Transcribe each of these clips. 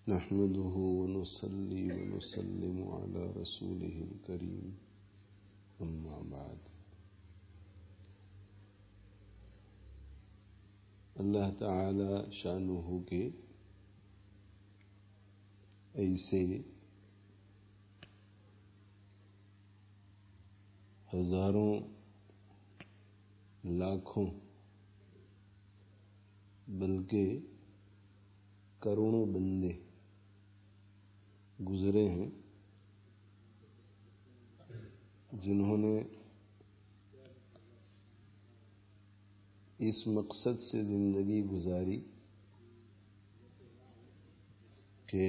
نحمده ونصلي ونسلم على رسوله الكريم اما بعد۔ اللہ تعالی شانہ کے ایسے ہزاروں لاکھوں بلکہ کروڑوں بندے گزرے ہیں جنہوں نے اس مقصد سے زندگی گزاری کہ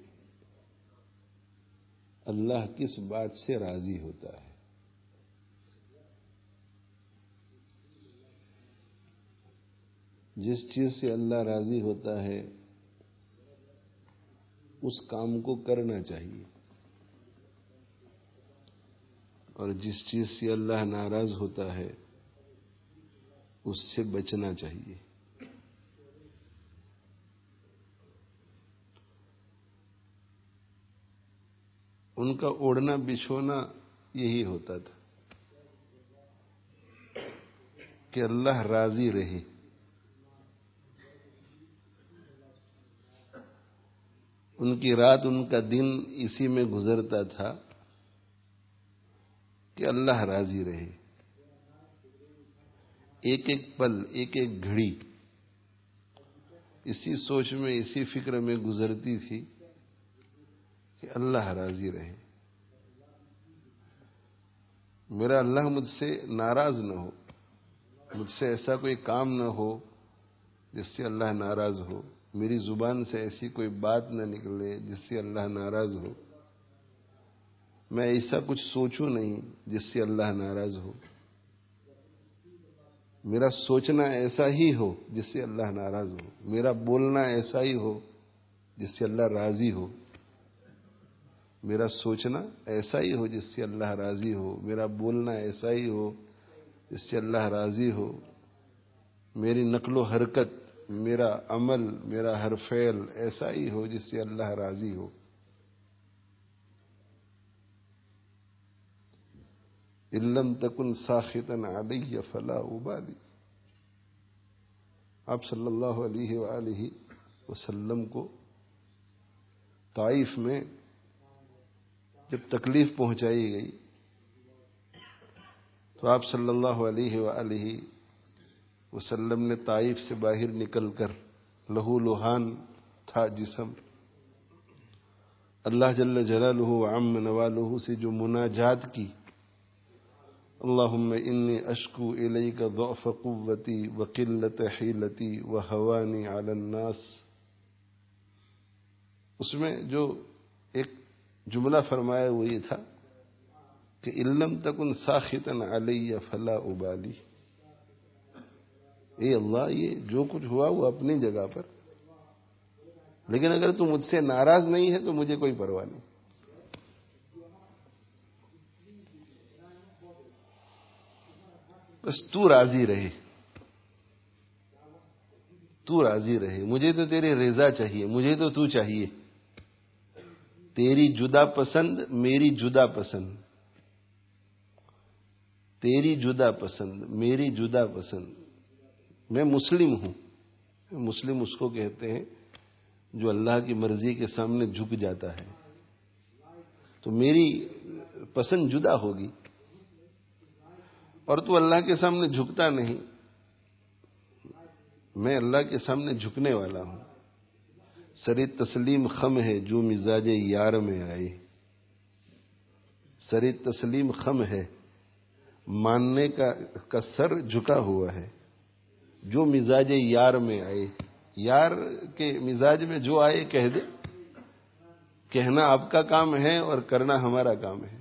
اللہ کس بات سے راضی ہوتا ہے۔ جس چیز سے اللہ راضی ہوتا ہے اس کام کو کرنا چاہیے، اور جس چیز سے اللہ ناراض ہوتا ہے اس سے بچنا چاہیے۔ ان کا اوڑھنا بچھونا یہی ہوتا تھا کہ اللہ راضی رہے۔ ان کی رات ان کا دن اسی میں گزرتا تھا کہ اللہ راضی رہے۔ ایک ایک پل، ایک ایک گھڑی اسی سوچ میں، اسی فکر میں گزرتی تھی کہ اللہ راضی رہے، میرا اللہ مجھ سے ناراض نہ ہو، مجھ سے ایسا کوئی کام نہ ہو جس سے اللہ ناراض ہو، میری زبان سے ایسی کوئی بات نہ نکلے جس سے اللہ ناراض ہو، میں ایسا کچھ سوچوں نہیں جس سے اللہ ناراض ہو، میرا سوچنا ایسا ہی ہو جس سے اللہ ناراض ہو، میرا بولنا ایسا ہی ہو جس سے اللہ راضی ہو، میرا سوچنا ایسا ہی ہو جس سے اللہ راضی ہو، میرا بولنا ایسا ہی ہو جس سے اللہ راضی ہو، میری نقل و حرکت، میرا عمل، میرا ہر فعل ایسا ہی ہو جس سے اللہ راضی ہو۔ ان لم تکن ساخطا علی فلا ابالی۔ آپ صلی اللہ علیہ وآلہ وسلم کو طائف میں جب تکلیف پہنچائی گئی تو آپ صلی اللہ علیہ وآلہ وسلم نے طائف سے باہر نکل کر، لہو لہان تھا جسم، اللہ جل جلالہ وعم نوالہ سے جو مناجات کی، اللہم انی اشکو الیک ضعف قوتی وقلت حیلتی وہوانی علی الناس، اس میں جو ایک جملہ فرمایا وہ یہ تھا کہ ان لم تکن ساخطا علی فلا ابالی، اے اللہ یہ جو کچھ ہوا وہ اپنی جگہ پر، لیکن اگر تو مجھ سے ناراض نہیں ہے تو مجھے کوئی پرواہ نہیں۔ بس تو راضی رہے، تو راضی رہے، مجھے تو تیری رضا چاہیے، مجھے تو تو چاہیے، تیری جدا پسند میری جدا پسند، تیری جدا پسند میری جدا پسند۔ میں مسلم ہوں، مسلم اس کو کہتے ہیں جو اللہ کی مرضی کے سامنے جھک جاتا ہے، تو میری پسند جدا ہوگی، اور تو اللہ کے سامنے جھکتا نہیں، میں اللہ کے سامنے جھکنے والا ہوں۔ سر تسلیم خم ہے جو مزاج یار میں آئے، سر تسلیم خم ہے ماننے کا سر جھکا ہوا ہے، جو مزاج یار میں آئے، یار کے مزاج میں جو آئے کہہ دے، کہنا آپ کا کام ہے اور کرنا ہمارا کام ہے۔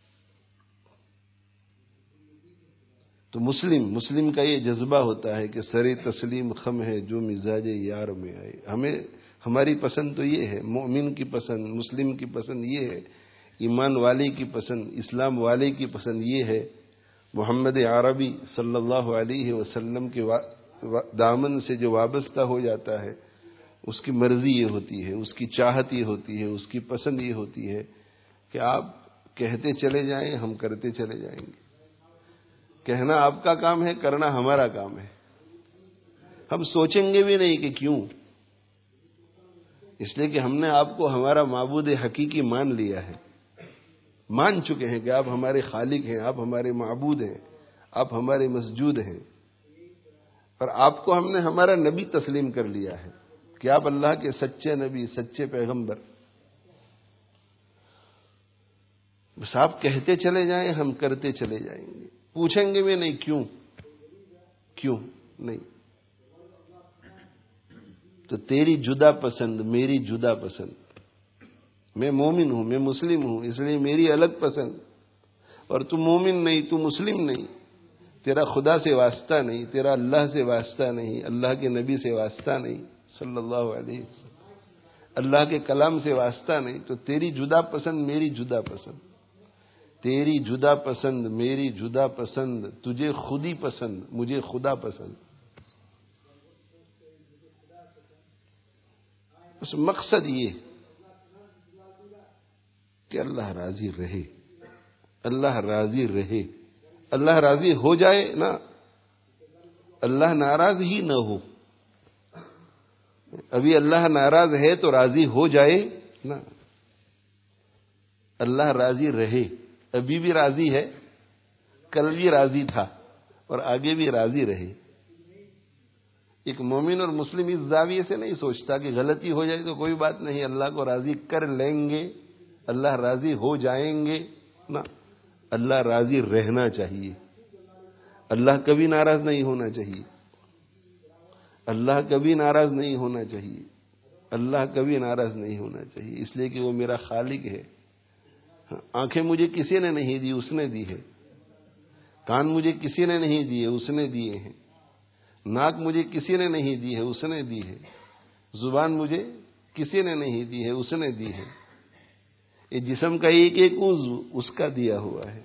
تو مسلم کا یہ جذبہ ہوتا ہے کہ سر تسلیم خم ہے جو مزاج یار میں آئے، ہماری پسند تو یہ ہے، مومن کی پسند، مسلم کی پسند یہ ہے، ایمان والے کی پسند، اسلام والے کی پسند یہ ہے، محمد عربی صلی اللہ علیہ وسلم کے دامن سے جو وابستہ ہو جاتا ہے اس کی مرضی یہ ہوتی ہے، اس کی چاہت یہ ہوتی ہے، اس کی پسند یہ ہوتی ہے کہ آپ کہتے چلے جائیں، ہم کرتے چلے جائیں گے۔ کہنا آپ کا کام ہے، کرنا ہمارا کام ہے۔ ہم سوچیں گے بھی نہیں کہ کیوں، اس لیے کہ ہم نے آپ کو ہمارا معبود حقیقی مان لیا ہے، مان چکے ہیں کہ آپ ہمارے خالق ہیں، آپ ہمارے معبود ہیں، آپ ہمارے مسجود ہیں، اور آپ کو ہم نے ہمارا نبی تسلیم کر لیا ہے کہ آپ اللہ کے سچے نبی، سچے پیغمبر۔ بس آپ کہتے چلے جائیں، ہم کرتے چلے جائیں گے، پوچھیں گے بھی نہیں کیوں نہیں۔ تو تیری جدا پسند، میری جدا پسند، میں مومن ہوں، میں مسلم ہوں، اس لیے میری الگ پسند، اور تو مومن نہیں، تو مسلم نہیں، تیرا خدا سے واسطہ نہیں، تیرا اللہ سے واسطہ نہیں، اللہ کے نبی سے واسطہ نہیں صلی اللہ علیہ وسلم، اللہ کے کلام سے واسطہ نہیں، تو تیری جدا پسند، میری جدا پسند، تیری جدا پسند، میری جدا پسند، تجھے خودی پسند، مجھے خدا پسند۔ اس مقصد یہ کہ اللہ راضی رہے، اللہ راضی رہے، اللہ راضی ہو جائے نا، اللہ ناراض ہی نہ ہو۔ ابھی اللہ ناراض ہے تو راضی ہو جائے نا، اللہ راضی رہے، ابھی بھی راضی ہے، کل بھی راضی تھا، اور آگے بھی راضی رہے۔ ایک مومن اور مسلم اس زاویے سے نہیں سوچتا کہ غلطی ہو جائے تو کوئی بات نہیں، اللہ کو راضی کر لیں گے، اللہ راضی ہو جائیں گے، نا، اللہ راضی رہنا چاہیے، اللہ کبھی ناراض نہیں ہونا چاہیے، اللہ کبھی ناراض نہیں ہونا چاہیے، اللہ کبھی ناراض نہیں ہونا چاہیے، اس لیے کہ وہ میرا خالق ہے۔ آنکھیں مجھے کسی نے نہیں دی، اس نے دی ہے۔ کان مجھے کسی نے نہیں دیے، اس نے دیے ہیں۔ ناک مجھے کسی نے نہیں دی ہے، اس نے دی ہے۔ زبان مجھے کسی نے نہیں دی ہے، اس نے دی ہے۔ یہ جسم کا ایک ایک عضو اس کا دیا ہوا ہے۔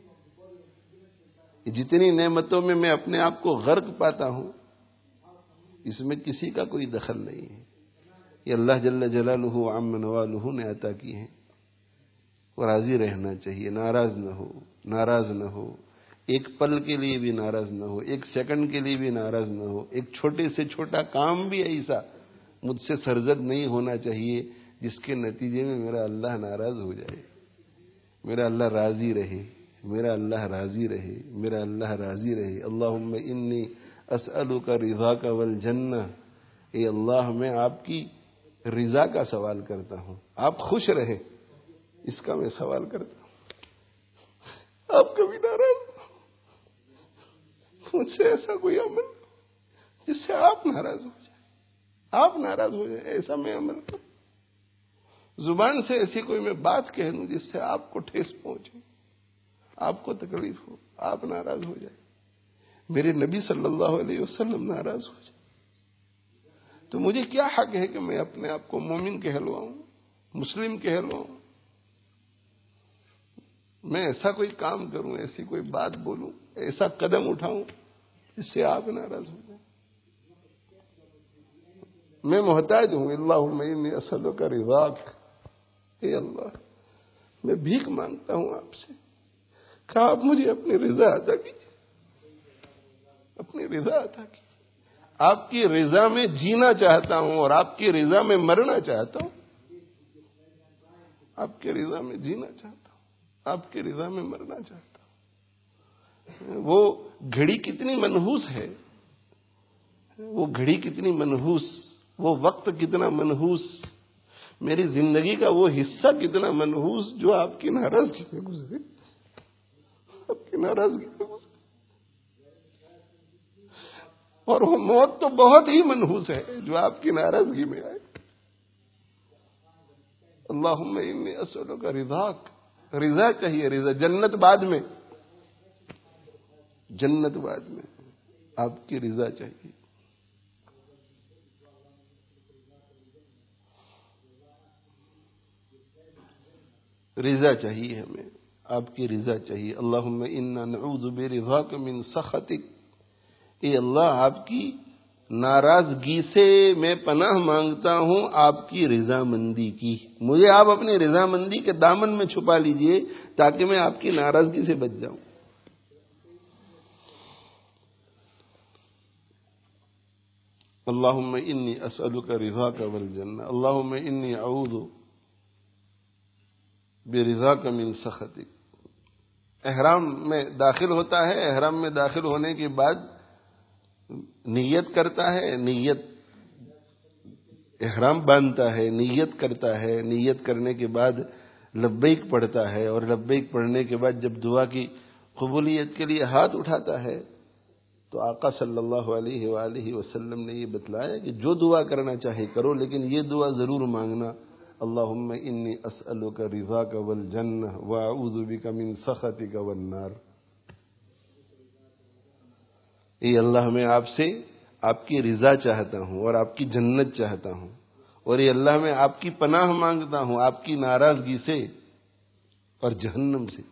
جتنی نعمتوں میں میں اپنے آپ کو غرق پاتا ہوں، اس میں کسی کا کوئی دخل نہیں ہے، یہ اللہ جل جلالہ عم نوالہ نے عطا کی ہیں۔ وہ راضی رہنا چاہیے، ناراض نہ ہو، ناراض نہ ہو، ایک پل کے لیے بھی ناراض نہ ہو، ایک سیکنڈ کے لیے بھی ناراض نہ ہو، ایک چھوٹے سے چھوٹا کام بھی ایسا مجھ سے سرزد نہیں ہونا چاہیے جس کے نتیجے میں میرا اللہ ناراض ہو جائے، میرا اللہ راضی رہے، میرا اللہ راضی رہے، میرا اللہ راضی رہے۔ اللہم انی اسألک رضاک والجنہ، اے اللہ میں آپ کی رضا کا سوال کرتا ہوں، آپ خوش رہیں اس کا میں سوال کرتا ہوں، آپ کبھی ناراض نہ ہو، مجھ سے ایسا کوئی عمل جس سے آپ ناراض ہو جائے، آپ ناراض ہو جائے، ایسا میں عمل کروں، زبان سے ایسی کوئی میں بات کہہ دوں جس سے آپ کو ٹھیس پہنچے، آپ کو تکلیف ہو، آپ ناراض ہو جائے، میرے نبی صلی اللہ علیہ وسلم ناراض ہو جائے، تو مجھے کیا حق ہے کہ میں اپنے آپ کو مومن کہلواؤں، مسلم کہلواؤں؟ میں ایسا کوئی کام کروں، ایسی کوئی بات بولوں، ایسا قدم اٹھاؤں جس سے آپ ناراض ہو جائیں؟ میں محتاج ہوں، اللہم انی اسألک رضاک، اے اللہ میں بھیک مانگتا ہوں آپ سے کہ آپ مجھے اپنی رضا عطا کیجیے، اپنی رضا عطا کیجیے، آپ کی رضا میں جینا چاہتا ہوں اور آپ کی رضا میں مرنا چاہتا ہوں، آپ کی رضا میں جینا چاہتا ہوں، آپ کی رضا میں مرنا چاہتا ہوں۔ وہ گھڑی کتنی منحوس ہے، وہ گھڑی کتنی منحوس، وہ وقت کتنا منحوس، میری زندگی کا وہ حصہ کتنا منحوس جو آپ کی ناراضگی میں گزرے، آپ کی ناراضگی میں گزرے، اور وہ موت تو بہت ہی منحوس ہے جو آپ کی ناراضگی میں آئے۔ اللہم انی اسألک رضاک، رضا چاہیے، رضا، جنت بعد میں، جنت بعد میں، آپ کی رضا چاہیے۔ رضا چاہیے ہمیں، آپ کی رضا چاہیے۔ اللہم انا نعوذ برضاک من سخطک، اے اللہ آپ کی ناراضگی سے میں پناہ مانگتا ہوں آپ کی رضامندی کی. مجھے آپ اپنی رضامندی کے دامن میں چھپا لیجئے تاکہ میں آپ کی ناراضگی سے بچ جاؤں. اللہم انی اسألک رضاک والجنہ، اللہم انی اعوذ برضاک من سخطک. احرام میں داخل ہوتا ہے، احرام میں داخل ہونے کے بعد نیت کرتا ہے، نیت احرام باندھتا ہے، نیت کرتا ہے، نیت کرنے کے بعد لبیک پڑھتا ہے، اور لبیک پڑھنے کے بعد جب دعا کی قبولیت کے لیے ہاتھ اٹھاتا ہے تو آقا صلی اللہ علیہ وآلہ وسلم نے یہ بتلایا کہ جو دعا کرنا چاہے کرو، لیکن یہ دعا ضرور مانگنا، اللہم انی اسألک رضاک والجنہ واعوذ بک من سخطک والنار. اے اللہ میں آپ سے آپ کی رضا چاہتا ہوں اور آپ کی جنت چاہتا ہوں، اور اے اللہ میں آپ کی پناہ مانگتا ہوں آپ کی ناراضگی سے اور جہنم سے.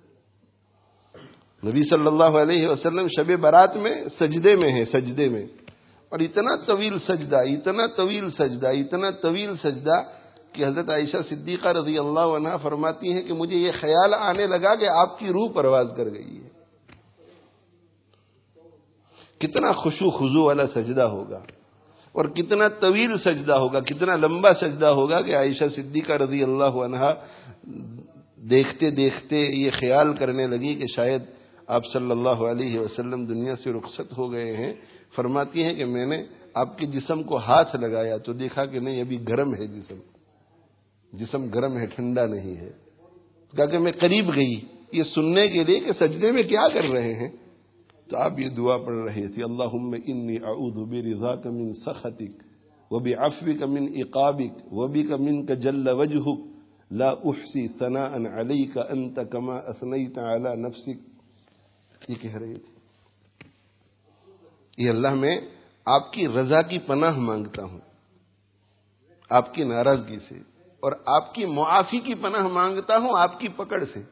نبی صلی اللہ علیہ وسلم شب برات میں سجدے میں ہیں، سجدے میں، اور اتنا طویل سجدہ، اتنا طویل سجدہ، اتنا طویل سجدہ کہ حضرت عائشہ صدیقہ رضی اللہ عنہا فرماتی ہیں کہ مجھے یہ خیال آنے لگا کہ آپ کی روح پرواز کر گئی ہے. کتنا خشوع خضوع والا سجدہ ہوگا اور کتنا طویل سجدہ ہوگا، کتنا لمبا سجدہ ہوگا کہ عائشہ صدیقہ رضی اللہ عنہا دیکھتے دیکھتے یہ خیال کرنے لگی کہ شاید آپ صلی اللہ علیہ وسلم دنیا سے رخصت ہو گئے ہیں. فرماتی ہیں کہ میں نے آپ کے جسم کو ہاتھ لگایا تو دیکھا کہ نہیں، ابھی گرم ہے جسم گرم ہے، ٹھنڈا نہیں ہے. کہا کہ میں قریب گئی یہ سننے کے لیے کہ سجدے میں کیا کر رہے ہیں، تو آپ یہ دعا پڑھ رہے تھے، اللہم انی اعوذ برضاک من سخطک وبعفوک من عقابک وبک منک جل وجہک لا احصی ثناء علیک انت کما اثنیت علی نفسک. یہ کہہ رہی تھی یہ اللہ میں آپ کی رضا کی پناہ مانگتا ہوں آپ کی ناراضگی سے، اور آپ کی معافی کی پناہ مانگتا ہوں آپ کی پکڑ سے.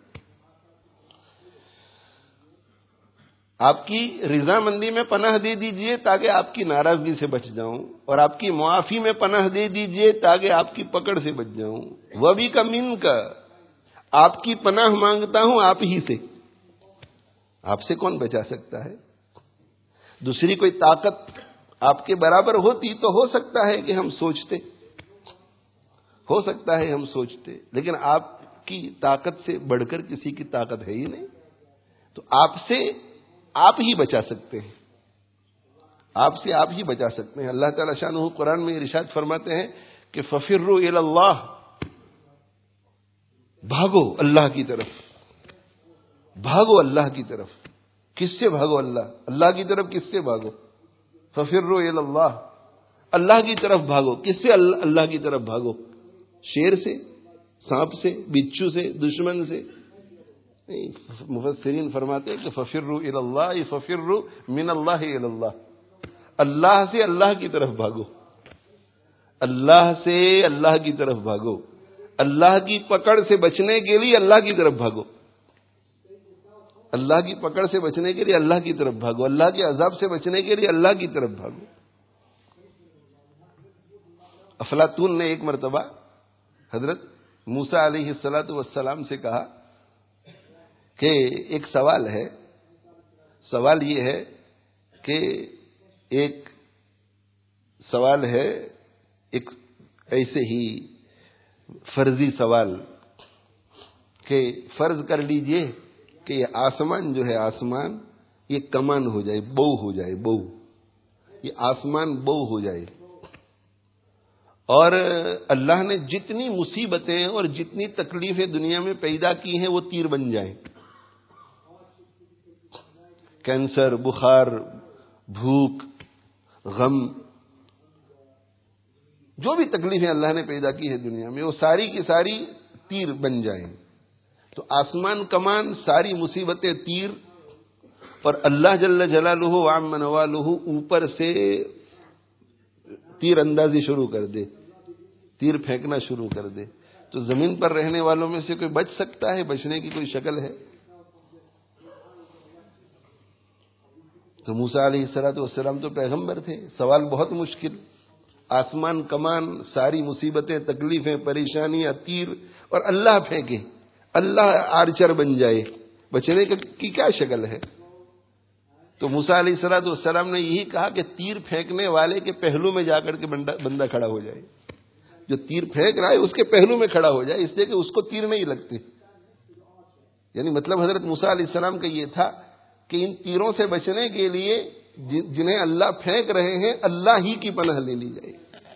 آپ کی رضامندی میں پناہ دے دیجئے تاکہ آپ کی ناراضگی سے بچ جاؤں، اور آپ کی معافی میں پناہ دے دیجئے تاکہ آپ کی پکڑ سے بچ جاؤں. وَبِكَ مِنْكَ، آپ کی پناہ مانگتا ہوں آپ ہی سے. آپ سے کون بچا سکتا ہے؟ دوسری کوئی طاقت آپ کے برابر ہوتی تو ہو سکتا ہے کہ ہم سوچتے، ہو سکتا ہے ہم سوچتے، لیکن آپ کی طاقت سے بڑھ کر کسی کی طاقت ہے ہی نہیں. تو آپ سے آپ ہی بچا سکتے ہیں، آپ سے آپ ہی بچا سکتے ہیں. اللہ تعالی شانہ قرآن میں ارشاد فرماتے ہیں کہ فَفِرُّوا إِلَى اللَّهِ، بھاگو اللہ کی طرف، بھاگو اللہ کی طرف. کس سے بھاگو؟ اللہ کی طرف. کس سے بھاگو؟ فَفِرُّوا إِلَى اللَّهِ، اللہ کی طرف بھاگو. کس سے اللہ کی طرف بھاگو؟ شیر سے، سانپ سے، بچھو سے، دشمن سے؟ مفسرین فرماتے ہیں کہ فَفِرُّوا إِلَى اللَّهِ فَفِرُّوا مِنَ اللَّهِ إِلَى اللَّهِ، اللہ سے اللہ کی طرف بھاگو، اللہ سے اللہ کی طرف بھاگو. اللہ کی پکڑ سے بچنے کے لیے اللہ کی طرف بھاگو، اللہ کی پکڑ سے بچنے کے لیے اللہ کی طرف بھاگو، اللہ کے عذاب سے بچنے کے لیے اللہ کی طرف بھاگو. افلاطون نے ایک مرتبہ حضرت موسیٰ علیہ السلام سے کہا کہ ایک سوال ہے، سوال یہ ہے کہ ایک سوال ہے، ایک ایسے ہی فرضی سوال کہ فرض کر لیجئے کہ یہ آسمان جو ہے، آسمان یہ کمان ہو جائے، بو ہو جائے، بو، یہ آسمان بو ہو جائے، اور اللہ نے جتنی مصیبتیں اور جتنی تکلیفیں دنیا میں پیدا کی ہیں وہ تیر بن جائیں. کینسر، بخار، بھوک، غم، جو بھی تکلیفیں اللہ نے پیدا کی ہے دنیا میں وہ ساری کی ساری تیر بن جائیں. تو آسمان کمان، ساری مصیبتیں تیر، اور اللہ جل جلالہ وعم نوالہ اوپر سے تیر اندازی شروع کر دے، تیر پھینکنا شروع کر دے. تو زمین پر رہنے والوں میں سے کوئی بچ سکتا ہے؟ بچنے کی کوئی شکل ہے؟ تو موسیٰ علیہ السلام تو پیغمبر تھے، سوال بہت مشکل، آسمان کمان، ساری مصیبتیں، تکلیفیں، پریشانیاں، تیر، اور اللہ پھینکے، اللہ آرچر بن جائے، بچنے کی کیا شکل ہے؟ تو موسیٰ علیہ السلام نے یہی کہا کہ تیر پھینکنے والے کے پہلو میں جا کر کے بندہ کھڑا ہو جائے، جو تیر پھینک رہا ہے اس کے پہلو میں کھڑا ہو جائے، اس لیے کہ اس کو تیر نہیں لگتے۔ یعنی مطلب حضرت موسیٰ علیہ السلام کا یہ تھا کہ ان تیروں سے بچنے کے لیے جنہیں اللہ پھینک رہے ہیں اللہ ہی کی پناہ لے لی جائے،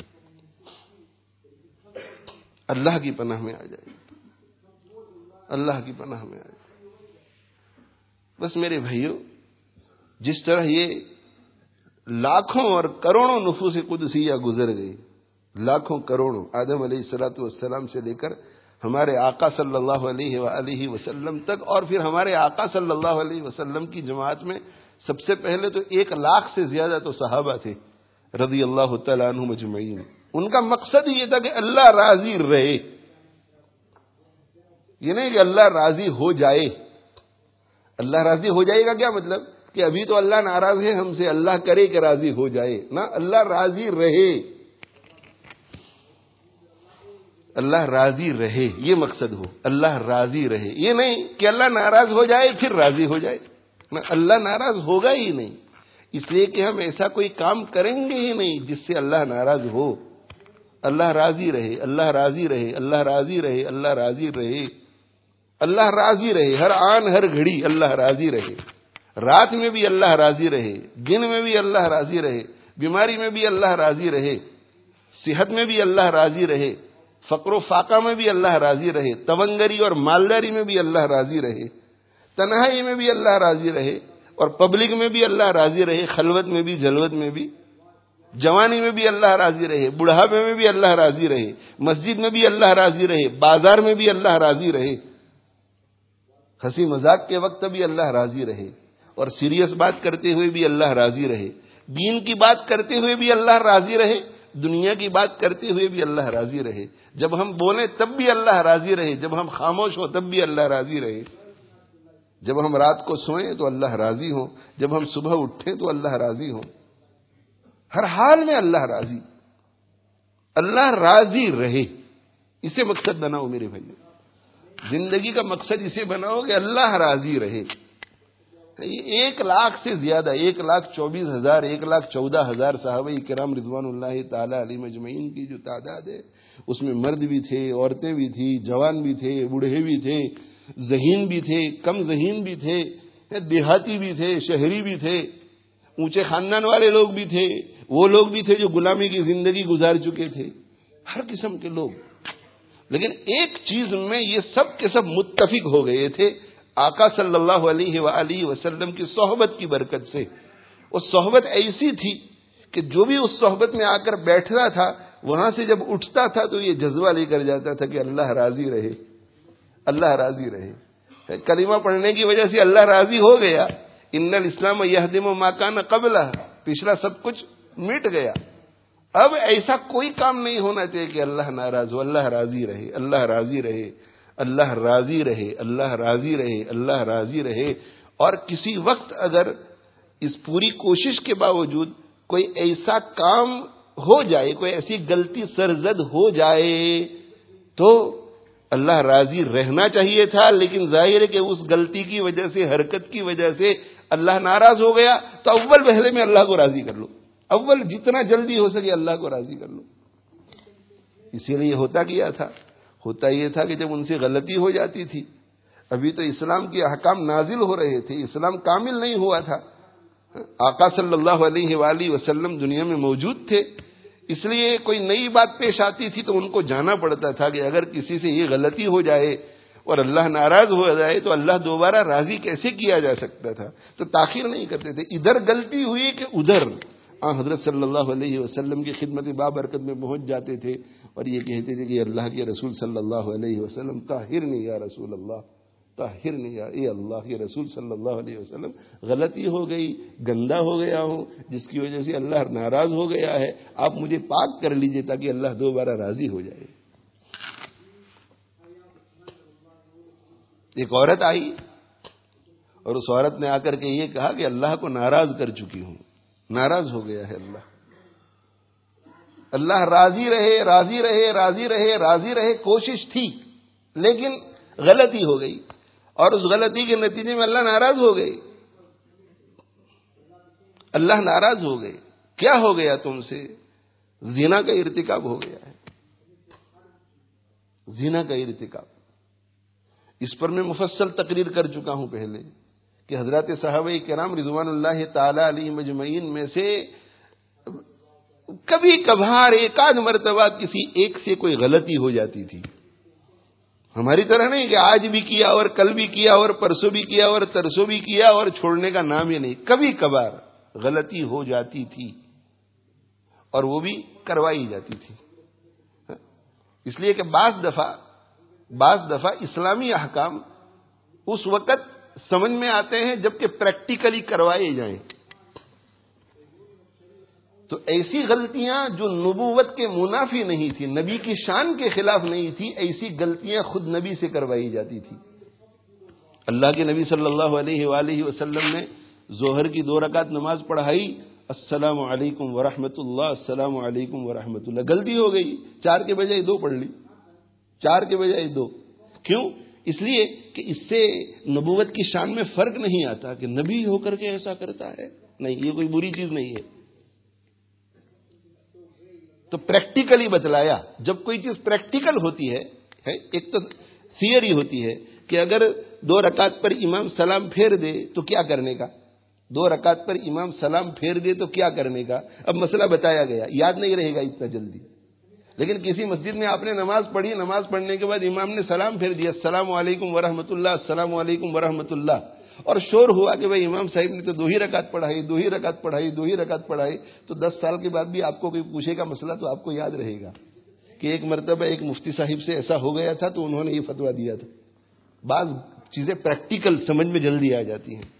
اللہ کی پناہ میں آ جائے، اللہ کی پناہ میں آ جائے۔ بس میرے بھائیو، جس طرح یہ لاکھوں اور کروڑوں نفوس قدسیہ گزر گئی، لاکھوں کروڑوں، آدم علیہ السلام سے لے کر ہمارے آقا صلی اللہ علیہ وآلہ وسلم تک، اور پھر ہمارے آقا صلی اللہ علیہ وسلم کی جماعت میں سب سے پہلے تو 1,00,000 سے زیادہ تو صحابہ تھے رضی اللہ تعالیٰ عنہم اجمعین۔ ان کا مقصد یہ تھا کہ اللہ راضی رہے، یہ نہیں کہ اللہ راضی ہو جائے۔ اللہ راضی ہو جائے گا کیا مطلب؟ کہ ابھی تو اللہ ناراض ہے ہم سے، اللہ کرے کہ راضی ہو جائے، نہ، اللہ راضی رہے، اللہ راضی رہے، یہ مقصد ہو، اللہ راضی رہے، یہ نہیں کہ اللہ ناراض ہو جائے پھر راضی ہو جائے، نہ، اللہ ناراض ہوگا ہی نہیں، اس لیے کہ ہم ایسا کوئی کام کریں گے ہی نہیں جس سے اللہ ناراض ہو۔ اللہ راضی رہے، اللہ راضی رہے، اللہ راضی رہے، اللہ راضی رہے، اللہ راضی رہے، ہر آن ہر گھڑی اللہ راضی رہے، رات میں بھی اللہ راضی رہے، دن میں بھی اللہ راضی رہے، بیماری میں بھی اللہ راضی رہے، صحت میں بھی اللہ راضی رہے، فقر و فاقہ میں بھی اللہ راضی رہے، تونگری اور مالداری میں بھی اللہ راضی رہے، تنہائی میں بھی اللہ راضی رہے، اور پبلک میں بھی اللہ راضی رہے، خلوت میں بھی، جلوت میں بھی، جوانی میں بھی اللہ راضی رہے، بڑھاپے میں بھی اللہ راضی رہے، مسجد میں بھی اللہ راضی رہے، بازار میں بھی اللہ راضی رہے، ہنسی مذاق کے وقت بھی اللہ راضی رہے، اور سیریس بات کرتے ہوئے بھی اللہ راضی رہے، دین کی بات کرتے ہوئے بھی اللہ راضی رہے، دنیا کی بات کرتے ہوئے بھی اللہ راضی رہے، جب ہم بولیں تب بھی اللہ راضی رہے، جب ہم خاموش ہوں تب بھی اللہ راضی رہے، جب ہم رات کو سوئیں تو اللہ راضی ہوں، جب ہم صبح اٹھیں تو اللہ راضی ہوں، ہر حال میں اللہ راضی، اللہ راضی رہے، اسے مقصد بناؤ میرے بھائی، زندگی کا مقصد اسے بناؤ کہ اللہ راضی رہے۔ 1,00,000 سے زیادہ، 1,24,000، 1,14,000 صحابہ کرام رضوان اللہ تعالی علیہ مجمعین کی جو تعداد ہے، اس میں مرد بھی تھے، عورتیں بھی تھی، جوان بھی تھے، بوڑھے بھی تھے، ذہین بھی تھے، کم ذہین بھی تھے، دیہاتی بھی تھے، شہری بھی تھے، اونچے خاندان والے لوگ بھی تھے، وہ لوگ بھی تھے جو غلامی کی زندگی گزار چکے تھے، ہر قسم کے لوگ، لیکن ایک چیز میں یہ سب کے سب متفق ہو گئے تھے، آقا صلی اللہ علیہ وآلہ وسلم کی صحبت کی برکت سے۔ وہ صحبت ایسی تھی کہ جو بھی اس صحبت میں آ کر بیٹھتا تھا، وہاں سے جب اٹھتا تھا تو یہ جذبہ لے کر جاتا تھا کہ اللہ راضی رہے، اللہ راضی رہے۔ کلمہ پڑھنے کی وجہ سے اللہ راضی ہو گیا، ان الاسلام یہدم ما کان قبلہ، پچھلا سب کچھ مٹ گیا، اب ایسا کوئی کام نہیں ہونا چاہیے کہ اللہ ناراض ہو، اللہ راضی رہے، اللہ راضی رہے، اللہ راضی رہے، اللہ راضی رہے، اللہ راضی رہے۔ اور کسی وقت اگر اس پوری کوشش کے باوجود کوئی ایسا کام ہو جائے، کوئی ایسی غلطی سرزد ہو جائے تو اللہ راضی رہنا چاہیے تھا، لیکن ظاہر ہے کہ اس غلطی کی وجہ سے، حرکت کی وجہ سے اللہ ناراض ہو گیا، تو اول پہلے میں اللہ کو راضی کر لو، اول جتنا جلدی ہو سکے اللہ کو راضی کر لو۔ اسی لیے ہوتا یہ تھا کہ جب ان سے غلطی ہو جاتی تھی، ابھی تو اسلام کے احکام نازل ہو رہے تھے، اسلام کامل نہیں ہوا تھا، آقا صلی اللہ علیہ وآلہ وسلم دنیا میں موجود تھے، اس لیے کوئی نئی بات پیش آتی تھی تو ان کو جانا پڑتا تھا کہ اگر کسی سے یہ غلطی ہو جائے اور اللہ ناراض ہو جائے تو اللہ دوبارہ راضی کیسے کیا جا سکتا تھا، تو تاخیر نہیں کرتے تھے، ادھر غلطی ہوئی کہ ادھر حضرت صلی اللہ علیہ وسلم کی خدمت بابرکت میں پہنچ جاتے تھے اور یہ کہتے تھے کہ اللہ کے رسول صلی اللہ علیہ وسلم طاہرنی یا رسول اللہ، طاہرنی یا اے اللہ کے رسول صلی اللہ علیہ وسلم، غلطی ہو گئی، گندا ہو گیا ہوں جس کی وجہ سے اللہ ناراض ہو گیا ہے، آپ مجھے پاک کر لیجئے تاکہ اللہ دوبارہ راضی ہو جائے۔ ایک عورت آئی اور اس عورت نے آ کر کے یہ کہا کہ اللہ کو ناراض کر چکی ہوں. ناراض ہو گیا ہے اللہ. اللہ راضی رہے راضی رہے راضی رہے راضی رہے کوشش تھی، لیکن غلطی ہو گئی، اور اس غلطی کے نتیجے میں اللہ ناراض ہو گئی. اللہ ناراض ہو گئے. کیا ہو گیا تم سے؟ زنا کا ارتکاب ہو گیا ہے. زنا کا ارتکاب. اس پر میں مفصل تقریر کر چکا ہوں پہلے کہ حضرات صحابہ کرام رضوان اللہ تعالی علیہم اجمعین میں سے کبھی کبھار ایک آدھ مرتبہ کسی ایک سے کوئی غلطی ہو جاتی تھی. ہماری طرح نہیں کہ آج بھی کیا اور کل بھی کیا اور پرسوں بھی کیا اور ترسوں بھی کیا اور چھوڑنے کا نام ہی نہیں. کبھی کبھار غلطی ہو جاتی تھی اور وہ بھی کروائی جاتی تھی. اس لیے کہ بعض دفعہ اسلامی احکام اس وقت سمجھ میں آتے ہیں جبکہ پریکٹیکلی کروائے جائیں. تو ایسی غلطیاں جو نبوت کے منافی نہیں تھی، نبی کی شان کے خلاف نہیں تھی، ایسی غلطیاں خود نبی سے کروائی جاتی تھی. اللہ کے نبی صلی اللہ علیہ وآلہ وسلم نے ظہر کی 2 رکعت نماز پڑھائی، السلام علیکم ورحمۃ اللہ، السلام علیکم ورحمۃ اللہ. غلطی ہو گئی، 4 کے بجائے 2 پڑھ لی، 4 کے بجائے 2. کیوں؟ اس لیے کہ اس سے نبوت کی شان میں فرق نہیں آتا کہ نبی ہو کر کے ایسا کرتا ہے. نہیں، یہ کوئی بری چیز نہیں ہے. تو پریکٹیکلی بتلایا. جب کوئی چیز پریکٹیکل ہوتی ہے، ایک تو تھیوری ہوتی ہے کہ اگر 2 رکعت پر امام سلام پھیر دے تو کیا کرنے کا، 2 رکعت پر امام سلام پھیر دے تو کیا کرنے کا. اب مسئلہ بتایا گیا، یاد نہیں رہے گا اتنا جلدی. لیکن کسی مسجد میں آپ نے نماز پڑھی، نماز پڑھنے کے بعد امام نے سلام پھیر دیا، السلام علیکم ورحمۃ اللہ، السلام علیکم ورحمۃ اللہ، اور شور ہوا کہ بھئی امام صاحب نے تو 2 ہی رکعت پڑھائی، 2 ہی رکعت پڑھائی، 2 ہی رکعت پڑھائی. تو 10 سال کے بعد بھی آپ کو کوئی پوچھے گا مسئلہ تو آپ کو یاد رہے گا کہ ایک مرتبہ ایک مفتی صاحب سے ایسا ہو گیا تھا تو انہوں نے یہ فتویٰ دیا تھا. بعض چیزیں پریکٹیکل سمجھ میں جلدی آ جاتی ہیں.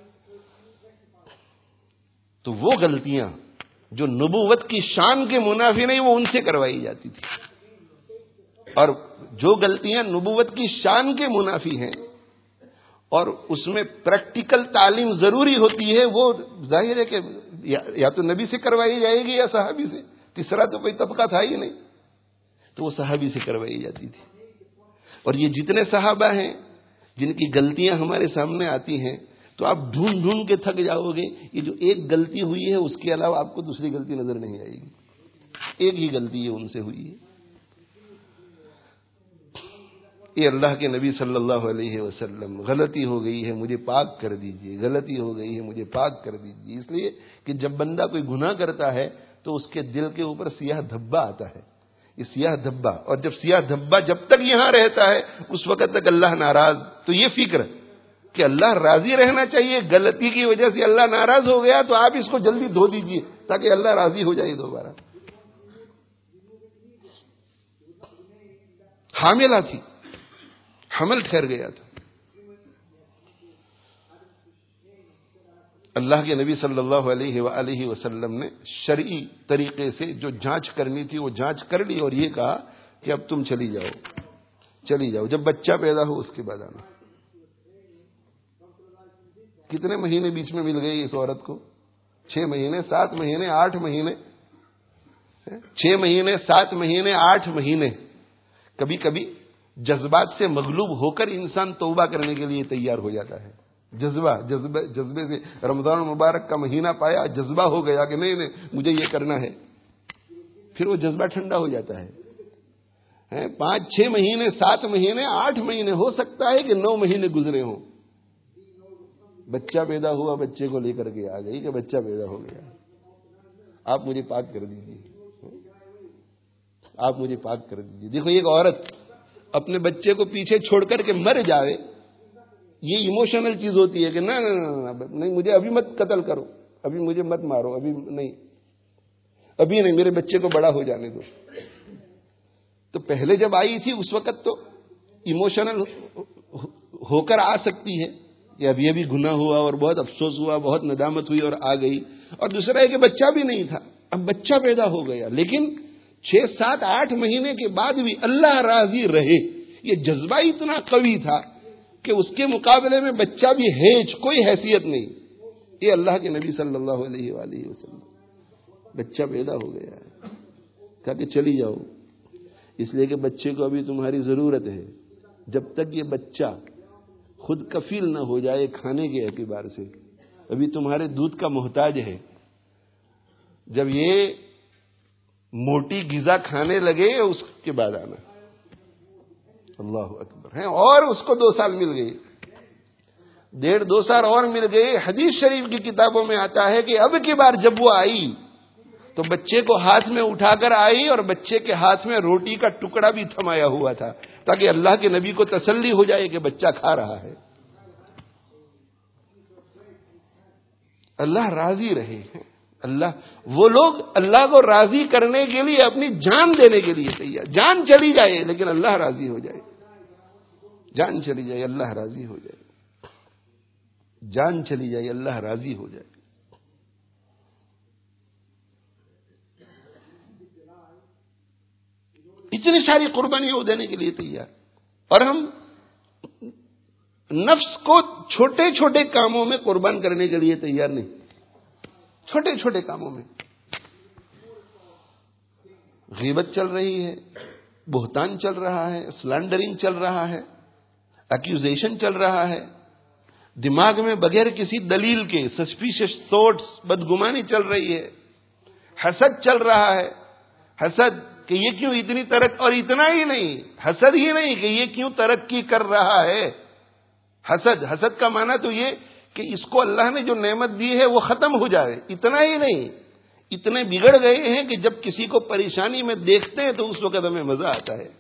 تو وہ غلطیاں جو نبوت کی شان کے منافی نہیں، وہ ان سے کروائی جاتی تھی. اور جو غلطیاں نبوت کی شان کے منافی ہیں اور اس میں پریکٹیکل تعلیم ضروری ہوتی ہے، وہ ظاہر ہے کہ یا تو نبی سے کروائی جائے گی یا صحابی سے. تیسرا تو کوئی طبقہ تھا ہی نہیں. تو وہ صحابی سے کروائی جاتی تھی. اور یہ جتنے صحابہ ہیں جن کی غلطیاں ہمارے سامنے آتی ہیں تو آپ ڈھونڈ ڈھونڈ کے تھک جاؤ گے. یہ جو ایک غلطی ہوئی ہے اس کے علاوہ آپ کو دوسری غلطی نظر نہیں آئے گی. ایک ہی غلطی ہے ان سے ہوئی ہے. یہ اللہ کے نبی صلی اللہ علیہ وسلم، غلطی ہو گئی ہے مجھے پاک کر دیجئے، غلطی ہو گئی ہے مجھے پاک کر دیجئے. اس لیے کہ جب بندہ کوئی گناہ کرتا ہے تو اس کے دل کے اوپر سیاہ دھبا آتا ہے. یہ سیاہ دھبا، اور جب سیاہ دھبا جب تک یہاں رہتا ہے اس وقت تک اللہ ناراض. تو یہ فکر کہ اللہ راضی رہنا چاہیے، غلطی کی وجہ سے اللہ ناراض ہو گیا تو آپ اس کو جلدی دھو دیجئے تاکہ اللہ راضی ہو جائے دوبارہ. حاملہ تھی، حمل ٹھہر گیا تھا. اللہ کے نبی صلی اللہ علیہ وآلہ وسلم نے شرعی طریقے سے جو جانچ کرنی تھی وہ جانچ کر لی اور یہ کہا کہ اب تم چلی جاؤ، جب بچہ پیدا ہو اس کے بعد آنا. کتنے مہینے بیچ میں مل گئے اس عورت کو؟ 6 مہینے، 7 مہینے، 8 مہینے. 6 مہینے، 7 مہینے، 8 مہینے. کبھی کبھی جذبات سے مغلوب ہو کر انسان توبہ کرنے کے لیے تیار ہو جاتا ہے. جذبے سے رمضان المبارک کا مہینہ پایا، جذبہ ہو گیا کہ نہیں مجھے یہ کرنا ہے. پھر وہ جذبہ ٹھنڈا ہو جاتا ہے. 5 6 مہینے، 7 مہینے، 8 مہینے، ہو سکتا ہے کہ 9 مہینے گزرے ہوں. بچہ پیدا ہوا، بچے کو لے کر کے آ گئی کہ بچہ پیدا ہو گیا، آپ مجھے پاک کر دیجیے، آپ مجھے پاک کر دیجیے. دیکھو ایک عورت اپنے بچے کو پیچھے چھوڑ کر کے مر جاوے، یہ ایموشنل چیز ہوتی ہے کہ نہیں مجھے ابھی مت قتل کرو، ابھی مجھے مت مارو، ابھی نہیں، میرے بچے کو بڑا ہو جانے دو. تو پہلے جب آئی تھی اس وقت تو ایموشنل ہو کر آ سکتی ہے کہ ابھی گناہ ہوا اور بہت افسوس ہوا، بہت ندامت ہوئی اور آ گئی. اور دوسرا ہے کہ بچہ بھی نہیں تھا، اب بچہ پیدا ہو گیا، لیکن 6 7 8 مہینے کے بعد بھی اللہ راضی رہے، یہ جذبہ اتنا قوی تھا کہ اس کے مقابلے میں بچہ بھی ہیچ، کوئی حیثیت نہیں. یہ اللہ کے نبی صلی اللہ علیہ وآلہ وسلم، بچہ پیدا ہو گیا ہے، کہا کہ چلی جاؤ، اس لیے کہ بچے کو ابھی تمہاری ضرورت ہے. جب تک یہ بچہ خود کفیل نہ ہو جائے کھانے کے اعتبار سے، ابھی تمہارے دودھ کا محتاج ہے. جب یہ موٹی غذا کھانے لگے اس کے بعد آنا. اللہ اکبر ہے. اور اس کو 2 سال مل گئے، 1.5-2 سال اور مل گئے. حدیث شریف کی کتابوں میں آتا ہے کہ اب کی بار جب وہ آئی تو بچے کو ہاتھ میں اٹھا کر آئی، اور بچے کے ہاتھ میں روٹی کا ٹکڑا بھی تھمایا ہوا تھا، تاکہ اللہ کے نبی کو تسلی ہو جائے کہ بچہ کھا رہا ہے. اللہ راضی رہے ہیں. وہ لوگ اللہ کو راضی کرنے کے لیے اپنی جان دینے کے لیے تیار. جان چلی جائے لیکن اللہ راضی ہو جائے. جان چلی جائے اللہ راضی ہو جائے. جان چلی جائے اللہ راضی ہو جائے. اتنی ساری قربانیاں دینے کے لیے تیار، اور ہم نفس کو چھوٹے چھوٹے کاموں میں قربان کرنے کے لیے تیار نہیں. چھوٹے چھوٹے کاموں میں غیبت چل رہی ہے، بہتان چل رہا ہے، سلانڈرنگ چل رہا ہے، ایکیوزیشن چل رہا ہے، دماغ میں بغیر کسی دلیل کے سسپیشس تھاٹس، بدگمانی چل رہی ہے، حسد چل رہا ہے. حسد کہ یہ کیوں اتنی ترقی، اور اتنا ہی نہیں، حسد ہی نہیں کہ یہ کیوں ترقی کر رہا ہے. حسد کا معنی تو یہ کہ اس کو اللہ نے جو نعمت دی ہے وہ ختم ہو جائے. اتنا ہی نہیں، اتنے بگڑ گئے ہیں کہ جب کسی کو پریشانی میں دیکھتے ہیں تو اس وقت ہمیں مزہ آتا ہے.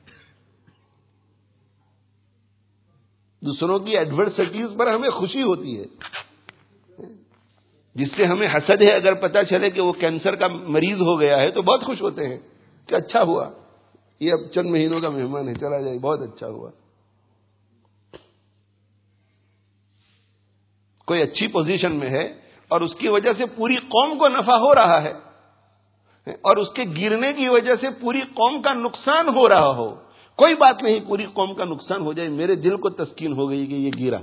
دوسروں کی ایڈورسٹیز پر ہمیں خوشی ہوتی ہے. جس سے ہمیں حسد ہے، اگر پتہ چلے کہ وہ کینسر کا مریض ہو گیا ہے تو بہت خوش ہوتے ہیں کہ اچھا ہوا، یہ اب چند مہینوں کا مہمان ہے، چلا جائے، بہت اچھا ہوا. کوئی اچھی پوزیشن میں ہے اور اس کی وجہ سے پوری قوم کو نفع ہو رہا ہے، اور اس کے گرنے کی وجہ سے پوری قوم کا نقصان ہو رہا ہو، کوئی بات نہیں، پوری قوم کا نقصان ہو جائے، میرے دل کو تسکین ہو گئی کہ یہ گرا.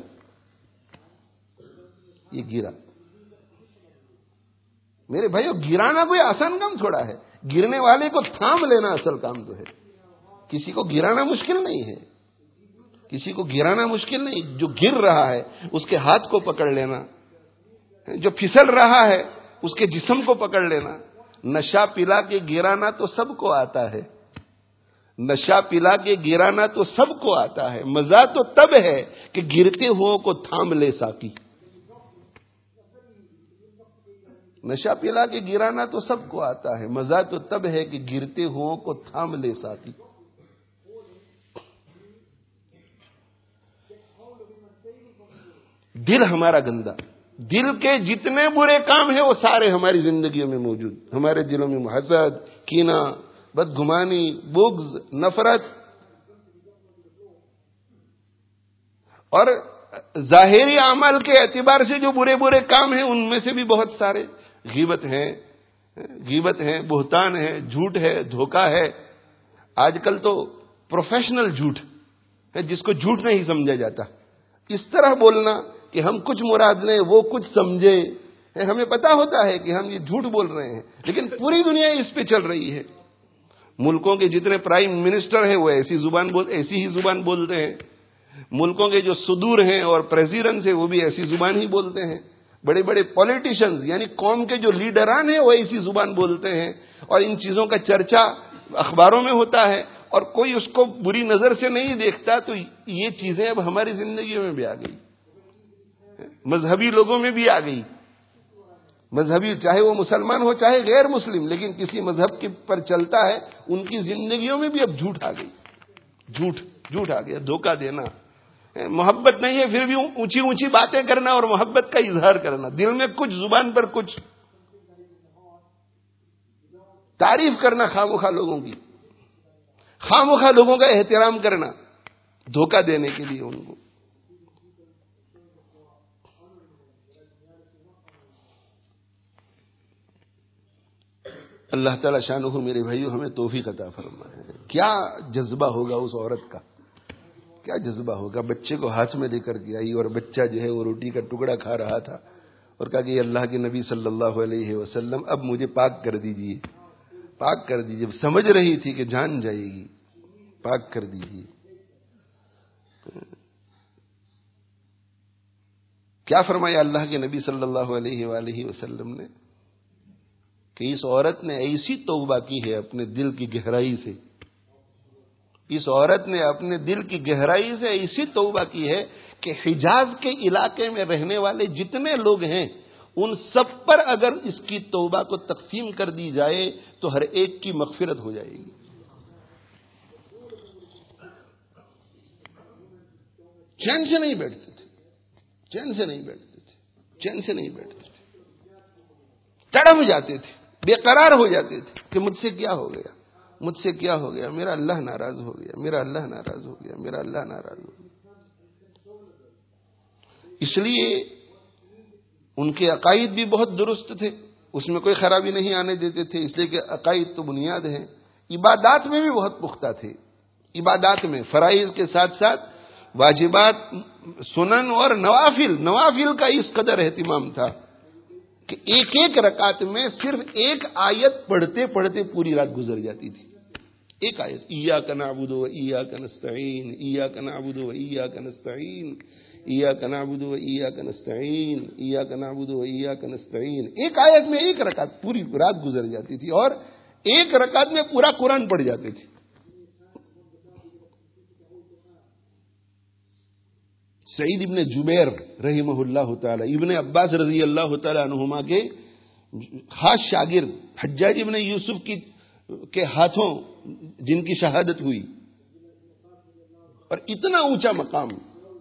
میرے بھائیو، گرانا کوئی آسان کام تھوڑا ہے. گرنے والے کو تھام لینا اصل کام تو ہے. کسی کو گرانا مشکل نہیں ہے، کسی کو گرانا مشکل نہیں. جو گر رہا ہے اس کے ہاتھ کو پکڑ لینا، جو پھسل رہا ہے اس کے جسم کو پکڑ لینا. نشہ پلا کے گرانا تو سب کو آتا ہے، نشہ پلا کے گرانا تو سب کو آتا ہے. مزہ تو تب ہے کہ گرتے ہو کو تھام لے ساقی. نشہ پلا کے گرانا تو سب کو آتا ہے، مزہ تو تب ہے کہ گرتے ہو کو تھام لے ساقی. دل ہمارا گندا، دل کے جتنے برے کام ہیں وہ سارے ہماری زندگیوں میں موجود. ہمارے دلوں میں حسد، کینہ، بدگمانی، بغض، نفرت، اور ظاہری اعمال کے اعتبار سے جو برے برے کام ہیں ان میں سے بھی بہت سارے غیبت ہے، بہتان ہے، جھوٹ ہے، دھوکہ ہے. آج کل تو پروفیشنل جھوٹ ہے جس کو جھوٹ نہیں سمجھا جاتا. اس طرح بولنا کہ ہم کچھ مراد لیں وہ کچھ سمجھیں. ہمیں پتا ہوتا ہے کہ ہم یہ جھوٹ بول رہے ہیں، لیکن پوری دنیا اس پہ چل رہی ہے. ملکوں کے جتنے پرائم منسٹر ہیں وہ ایسی ہی زبان بولتے ہیں. ملکوں کے جو صدور ہیں اور پریزیڈنٹس ہیں وہ بھی ایسی زبان ہی بولتے ہیں. بڑے بڑے پولیٹیشنز یعنی قوم کے جو لیڈران ہیں وہ ایسی زبان بولتے ہیں، اور ان چیزوں کا چرچا اخباروں میں ہوتا ہے اور کوئی اس کو بری نظر سے نہیں دیکھتا. تو یہ چیزیں اب ہماری زندگیوں میں بھی آ گئی، مذہبی لوگوں میں بھی آ گئی. مذہبی چاہے وہ مسلمان ہو چاہے غیر مسلم، لیکن کسی مذہب کے پر چلتا ہے، ان کی زندگیوں میں بھی اب جھوٹ آ گئی. جھوٹ آ گیا، دھوکہ دینا. محبت نہیں ہے پھر بھی اونچی اونچی باتیں کرنا اور محبت کا اظہار کرنا. دل میں کچھ، زبان پر کچھ، تعریف کرنا خواہ لوگوں کی، خواہ لوگوں کا احترام کرنا، دھوکہ دینے کے لیے ان کو. اللہ تعالی شانہ میرے بھائیو ہمیں توفیق عطا فرمائے. کیا جذبہ ہوگا اس عورت کا کیا جذبہ ہوگا. بچے کو ہاتھ میں لے کر کے آئی اور بچہ جو ہے وہ روٹی کا ٹکڑا کھا رہا تھا اور کہا کہ یہ اللہ کے نبی صلی اللہ علیہ وسلم اب مجھے پاک کر دیجئے, پاک کر دیجئے. سمجھ رہی تھی کہ جان جائے گی, پاک کر دیجئے. کیا فرمایا اللہ کے نبی صلی اللہ علیہ وآلہ وسلم نے کہ اس عورت نے ایسی توبہ کی ہے اپنے دل کی گہرائی سے, اس عورت نے اپنے دل کی گہرائی سے ایسی توبہ کی ہے کہ حجاز کے علاقے میں رہنے والے جتنے لوگ ہیں ان سب پر اگر اس کی توبہ کو تقسیم کر دی جائے تو ہر ایک کی مغفرت ہو جائے گی. چین سے نہیں بیٹھتے تھے, چین سے نہیں بیٹھتے تھے, چین سے نہیں بیٹھتے تھے, تڑپ جاتے تھے, بے قرار ہو جاتے تھے کہ مجھ سے کیا ہو گیا, مجھ سے کیا ہو گیا, میرا اللہ ناراض ہو گیا, میرا اللہ ناراض ہو گیا, میرا اللہ ناراض ہو گیا. اس لیے ان کے عقائد بھی بہت درست تھے, اس میں کوئی خرابی نہیں آنے دیتے تھے, اس لیے کہ عقائد تو بنیاد ہیں. عبادات میں بھی بہت پختہ تھے, عبادات میں فرائض کے ساتھ ساتھ واجبات, سنن اور نوافل کا اس قدر اہتمام تھا کہ ایک ایک رکعت میں صرف ایک آیت پڑھتے پڑھتے پوری رات گزر جاتی تھی. ایک آیت, ایاک نعبد و ایاک نستعین, ایاک نعبد و ایاک نستعین, ایاک نعبد و ایاک نستعین, ایاک نعبد و ایاک نستعین. ایک آیت میں ایک رکعت پوری رات گزر جاتی تھی اور ایک رکعت میں پورا قرآن پڑھ جاتے تھے. سعید ابن جبیر رحمہ اللہ تعالی, ابن عباس رضی اللہ تعالی عنہما کے خاص شاگرد حجاج ابن یوسف کے ہاتھوں جن کی شہادت ہوئی, اور اتنا اونچا مقام,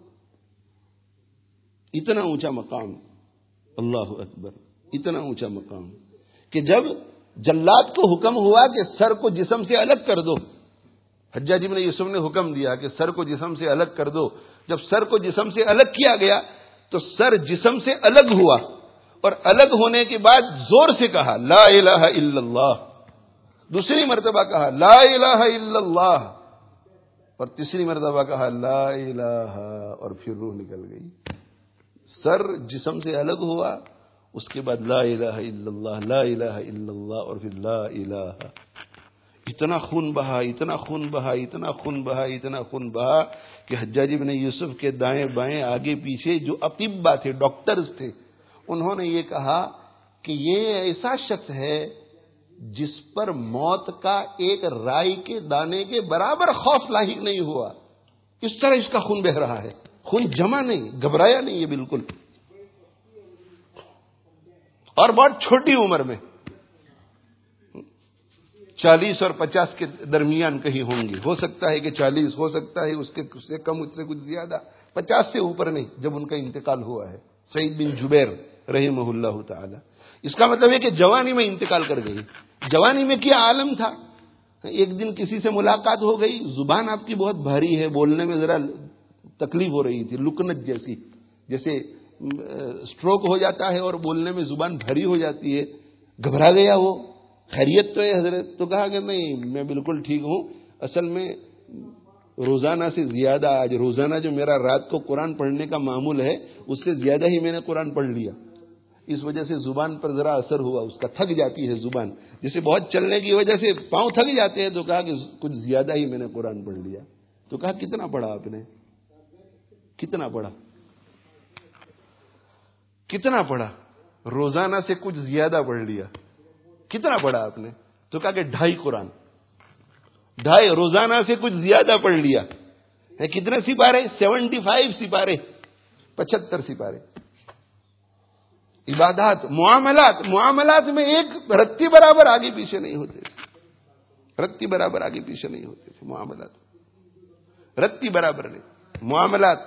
اتنا اونچا مقام, اللہ اکبر, اتنا اونچا مقام کہ جب جلاد کو حکم ہوا کہ سر کو جسم سے الگ کر دو, حجاج ابن یوسف نے حکم دیا کہ سر کو جسم سے الگ کر دو. جب سر کو جسم سے الگ کیا گیا تو سر جسم سے الگ ہوا, اور الگ ہونے کے بعد زور سے کہا لا الہ الا اللہ, دوسری مرتبہ کہا لا الہ الا اللہ, اور تیسری مرتبہ کہا لا الہ, اور پھر روح نکل گئی. سر جسم سے الگ ہوا, اس کے بعد لا الہ الا اللہ, لا الہ الا اللہ, اور پھر لا الہ. اتنا خون بہا, اتنا خون بہا, اتنا خون بہا, اتنا خون بہا کہ حجاج ابن یوسف کے دائیں بائیں آگے پیچھے جو اطباء تھے, ڈاکٹرز تھے, انہوں نے یہ کہا کہ یہ ایسا شخص ہے جس پر موت کا ایک رائی کے دانے کے برابر خوف لاحق نہیں ہوا. اس طرح اس کا خون بہ رہا ہے, خون جمع نہیں, گھبرایا نہیں ہے بالکل, اور بہت چھوٹی عمر میں, 40 اور 50 کے درمیان کہیں ہوں گے, ہو سکتا ہے کہ 40, ہو سکتا ہے اس سے کم, اس سے کچھ زیادہ, 50 سے اوپر نہیں جب ان کا انتقال ہوا ہے. سعید بن جبیر رحمہ اللہ تعالی. اس کا مطلب ہے کہ جوانی میں انتقال کر گئی. جوانی میں کیا عالم تھا. ایک دن کسی سے ملاقات ہو گئی, زبان آپ کی بہت بھاری ہے, بولنے میں ذرا تکلیف ہو رہی تھی, لکنت جیسی, جیسے سٹروک ہو جاتا ہے اور بولنے میں زبان بھاری ہو جاتی ہے. گھبرا گیا وہ, خیریت تو ہے حضرت؟ تو کہا کہ نہیں, میں بالکل ٹھیک ہوں, اصل میں روزانہ سے زیادہ, آج روزانہ جو میرا رات کو قرآن پڑھنے کا معمول ہے اس سے زیادہ ہی میں نے قرآن پڑھ لیا, اس وجہ سے زبان پر ذرا اثر ہوا, اس کا تھک جاتی ہے زبان, جیسے بہت چلنے کی وجہ سے پاؤں تھک جاتے ہیں. تو کہا کہ کچھ زیادہ ہی میں نے قرآن پڑھ لیا. تو کہا کتنا پڑھا آپ نے, کتنا پڑھا, کتنا پڑھا؟ روزانہ سے کچھ زیادہ پڑھ لیا. کتنا پڑھا آپ نے؟ تو کہا کہ 2.5 قرآن, 2.5 روزانہ سے کچھ زیادہ پڑھ لیا ہے. کتنے سپارے؟ 75 سپارے, 75 سپارے. عبادات, معاملات میں ایک رتی برابر آگے پیچھے نہیں ہوتے تھے, رتی برابر آگے پیچھے نہیں ہوتے تھے. معاملات رتی برابر نہیں, معاملات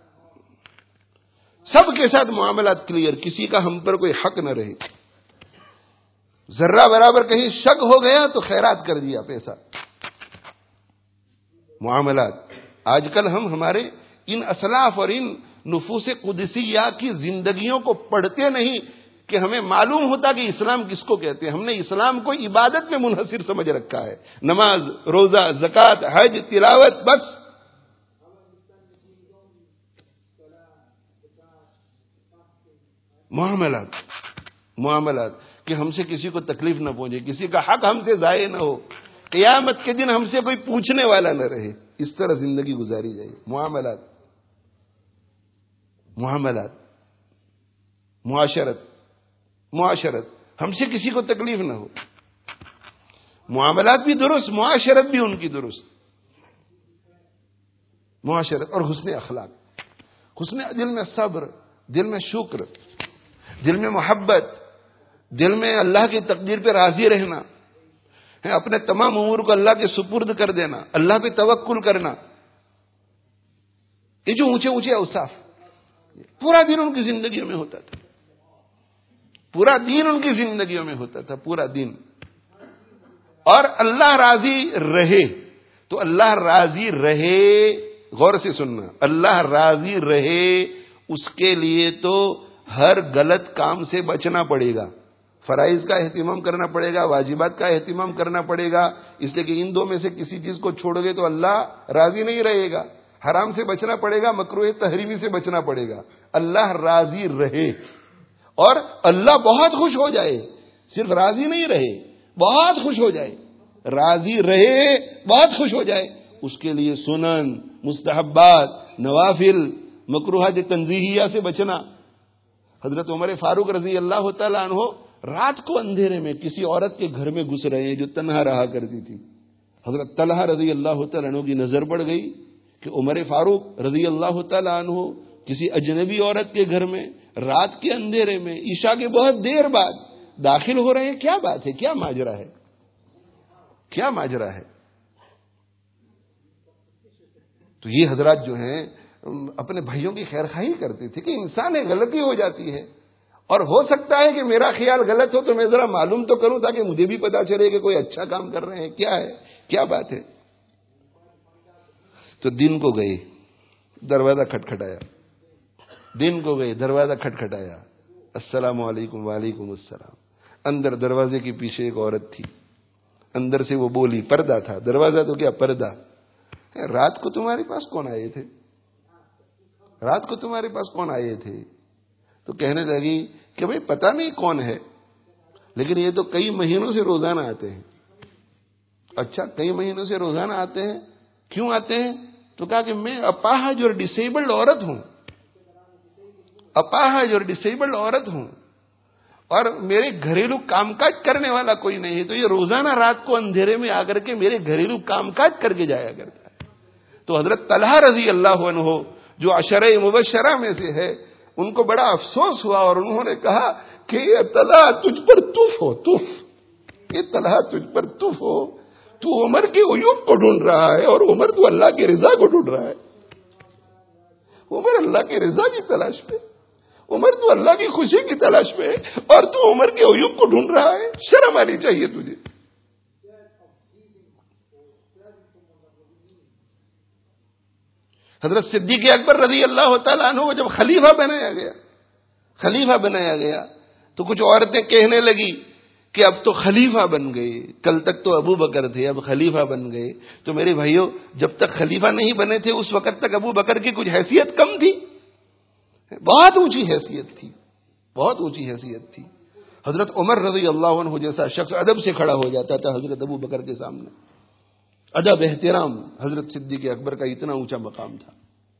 سب کے ساتھ معاملات کلیئر, کسی کا ہم پر کوئی حق نہ رہے. ذرہ برابر کہیں شک ہو گیا تو خیرات کر دیا پیسہ. معاملات. آج کل ہم ہمارے ان اسلاف اور ان نفوس قدسیہ کی زندگیوں کو پڑھتے نہیں کہ ہمیں معلوم ہوتا کہ اسلام کس کو کہتے ہیں. ہم نے اسلام کو عبادت میں منحصر سمجھ رکھا ہے, نماز, روزہ, زکوٰۃ, حج, تلاوت, بس. معاملات کہ ہم سے کسی کو تکلیف نہ پہنچے، کسی کا حق ہم سے ضائع نہ ہو، قیامت کے دن ہم سے کوئی پوچھنے والا نہ رہے، اس طرح زندگی گزاری جائے۔ معاشرت ہم سے کسی کو تکلیف نہ ہو، معاملات بھی درست، معاشرت بھی ان کی درست، معاشرت اور حسن اخلاق، دل میں صبر، دل میں شکر، دل میں محبت، دل میں اللہ کی تقدیر پہ راضی رہنا، اپنے تمام امور کو اللہ کے سپرد کر دینا، اللہ پہ توکل کرنا، یہ جو اونچے اونچے اوصاف پورا دن ان کی زندگیوں میں ہوتا تھا، پورا دن ان کی زندگیوں میں ہوتا تھا، پورا دن۔ اور اللہ راضی رہے تو اللہ راضی رہے، غور سے سننا، اللہ راضی رہے اس کے لیے تو ہر غلط کام سے بچنا پڑے گا، فرائض کا اہتمام کرنا پڑے گا، واجبات کا اہتمام کرنا پڑے گا، اس لیے کہ ان دو میں سے کسی چیز کو چھوڑ گے تو اللہ راضی نہیں رہے گا۔ حرام سے بچنا پڑے گا، مکروہ تحریمی سے بچنا پڑے گا، اللہ راضی رہے اور اللہ بہت خوش ہو جائے، صرف راضی نہیں رہے، بہت خوش ہو جائے، راضی رہے بہت خوش ہو جائے، اس کے لیے سنن، مستحبات، نوافل، مکروہات تنزیہیہ سے بچنا۔ حضرت عمر فاروق رضی اللہ تعالیٰ عنہ رات کو اندھیرے میں کسی عورت کے گھر میں گھس رہے ہیں جو تنہا رہا کرتی تھی، حضرت طلحہ رضی اللہ تعالیٰ عنہ کی نظر پڑ گئی کہ عمر فاروق رضی اللہ تعالیٰ عنہ کسی اجنبی عورت کے گھر میں رات کے اندھیرے میں عشاء کے بہت دیر بعد داخل ہو رہے ہیں، کیا بات ہے، کیا ماجرا ہے، کیا ماجرا ہے۔ تو یہ حضرات جو ہیں اپنے بھائیوں کی خیر خواہی کرتے تھے کہ انسان ہے، غلطی ہو جاتی ہے، اور ہو سکتا ہے کہ میرا خیال غلط ہو تو میں ذرا معلوم تو کروں تاکہ مجھے بھی پتا چلے کہ کوئی اچھا کام کر رہے ہیں، کیا ہے، کیا بات ہے۔ تو دن کو گئے، دروازہ کھٹکھٹایا، دن کو گئے، دروازہ کھٹکھٹایا، السلام علیکم، وعلیکم السلام۔ اندر دروازے کے پیچھے ایک عورت تھی، اندر سے وہ بولی، پردہ تھا، دروازہ تو کیا پردہ، رات کو تمہارے پاس کون آئے تھے، رات کو تمہارے پاس کون آئے تھے؟ تو کہنے لگی کہ بھئی پتہ نہیں کون ہے، لیکن یہ تو کئی مہینوں سے روزانہ آتے ہیں۔ اچھا، کئی مہینوں سے روزانہ آتے ہیں، کیوں آتے ہیں؟ تو کہا کہ میں اپاہج اور ڈسیبلڈ عورت ہوں، اپاہج اور ڈسیبلڈ عورت ہوں، اور میرے گھریلو کام کاج کرنے والا کوئی نہیں ہے، تو یہ روزانہ رات کو اندھیرے میں آ کر کے میرے گھریلو کام کاج کر کے جایا کرتا ہے۔ تو حضرت طلحہ رضی اللہ عنہ جو عشرہ مبشرہ میں سے ہے، ان کو بڑا افسوس ہوا اور انہوں نے کہا کہ یہ طلحہ تجھ پر تف ہو، تف، یہ طلحہ تجھ پر تف ہو، تو عمر کے عیوب کو ڈھونڈ رہا ہے اور عمر تو اللہ کی رضا کو ڈھونڈ رہا ہے، عمر اللہ کی رضا کی تلاش میں، عمر تو اللہ کی خوشی کی تلاش میں ہے اور تو عمر کے عیوب کو ڈھونڈ رہا ہے، شرم آنی چاہیے تجھے۔ حضرت صدیق اکبر رضی اللہ تعالیٰ عنہ کو جب خلیفہ بنایا گیا تو کچھ عورتیں کہنے لگی کہ اب تو خلیفہ بن گئے، کل تک تو ابو بکر تھے، اب خلیفہ بن گئے۔ تو میرے بھائیوں، جب تک خلیفہ نہیں بنے تھے اس وقت تک ابو بکر کی کچھ حیثیت کم تھی، بہت اونچی حیثیت تھی، بہت اونچی حیثیت تھی۔ حضرت عمر رضی اللہ عنہ جیسا شخص ادب سے کھڑا ہو جاتا تھا حضرت ابو بکر کے سامنے، ادب احترام، حضرت صدیق اکبر کا اتنا اونچا مقام تھا۔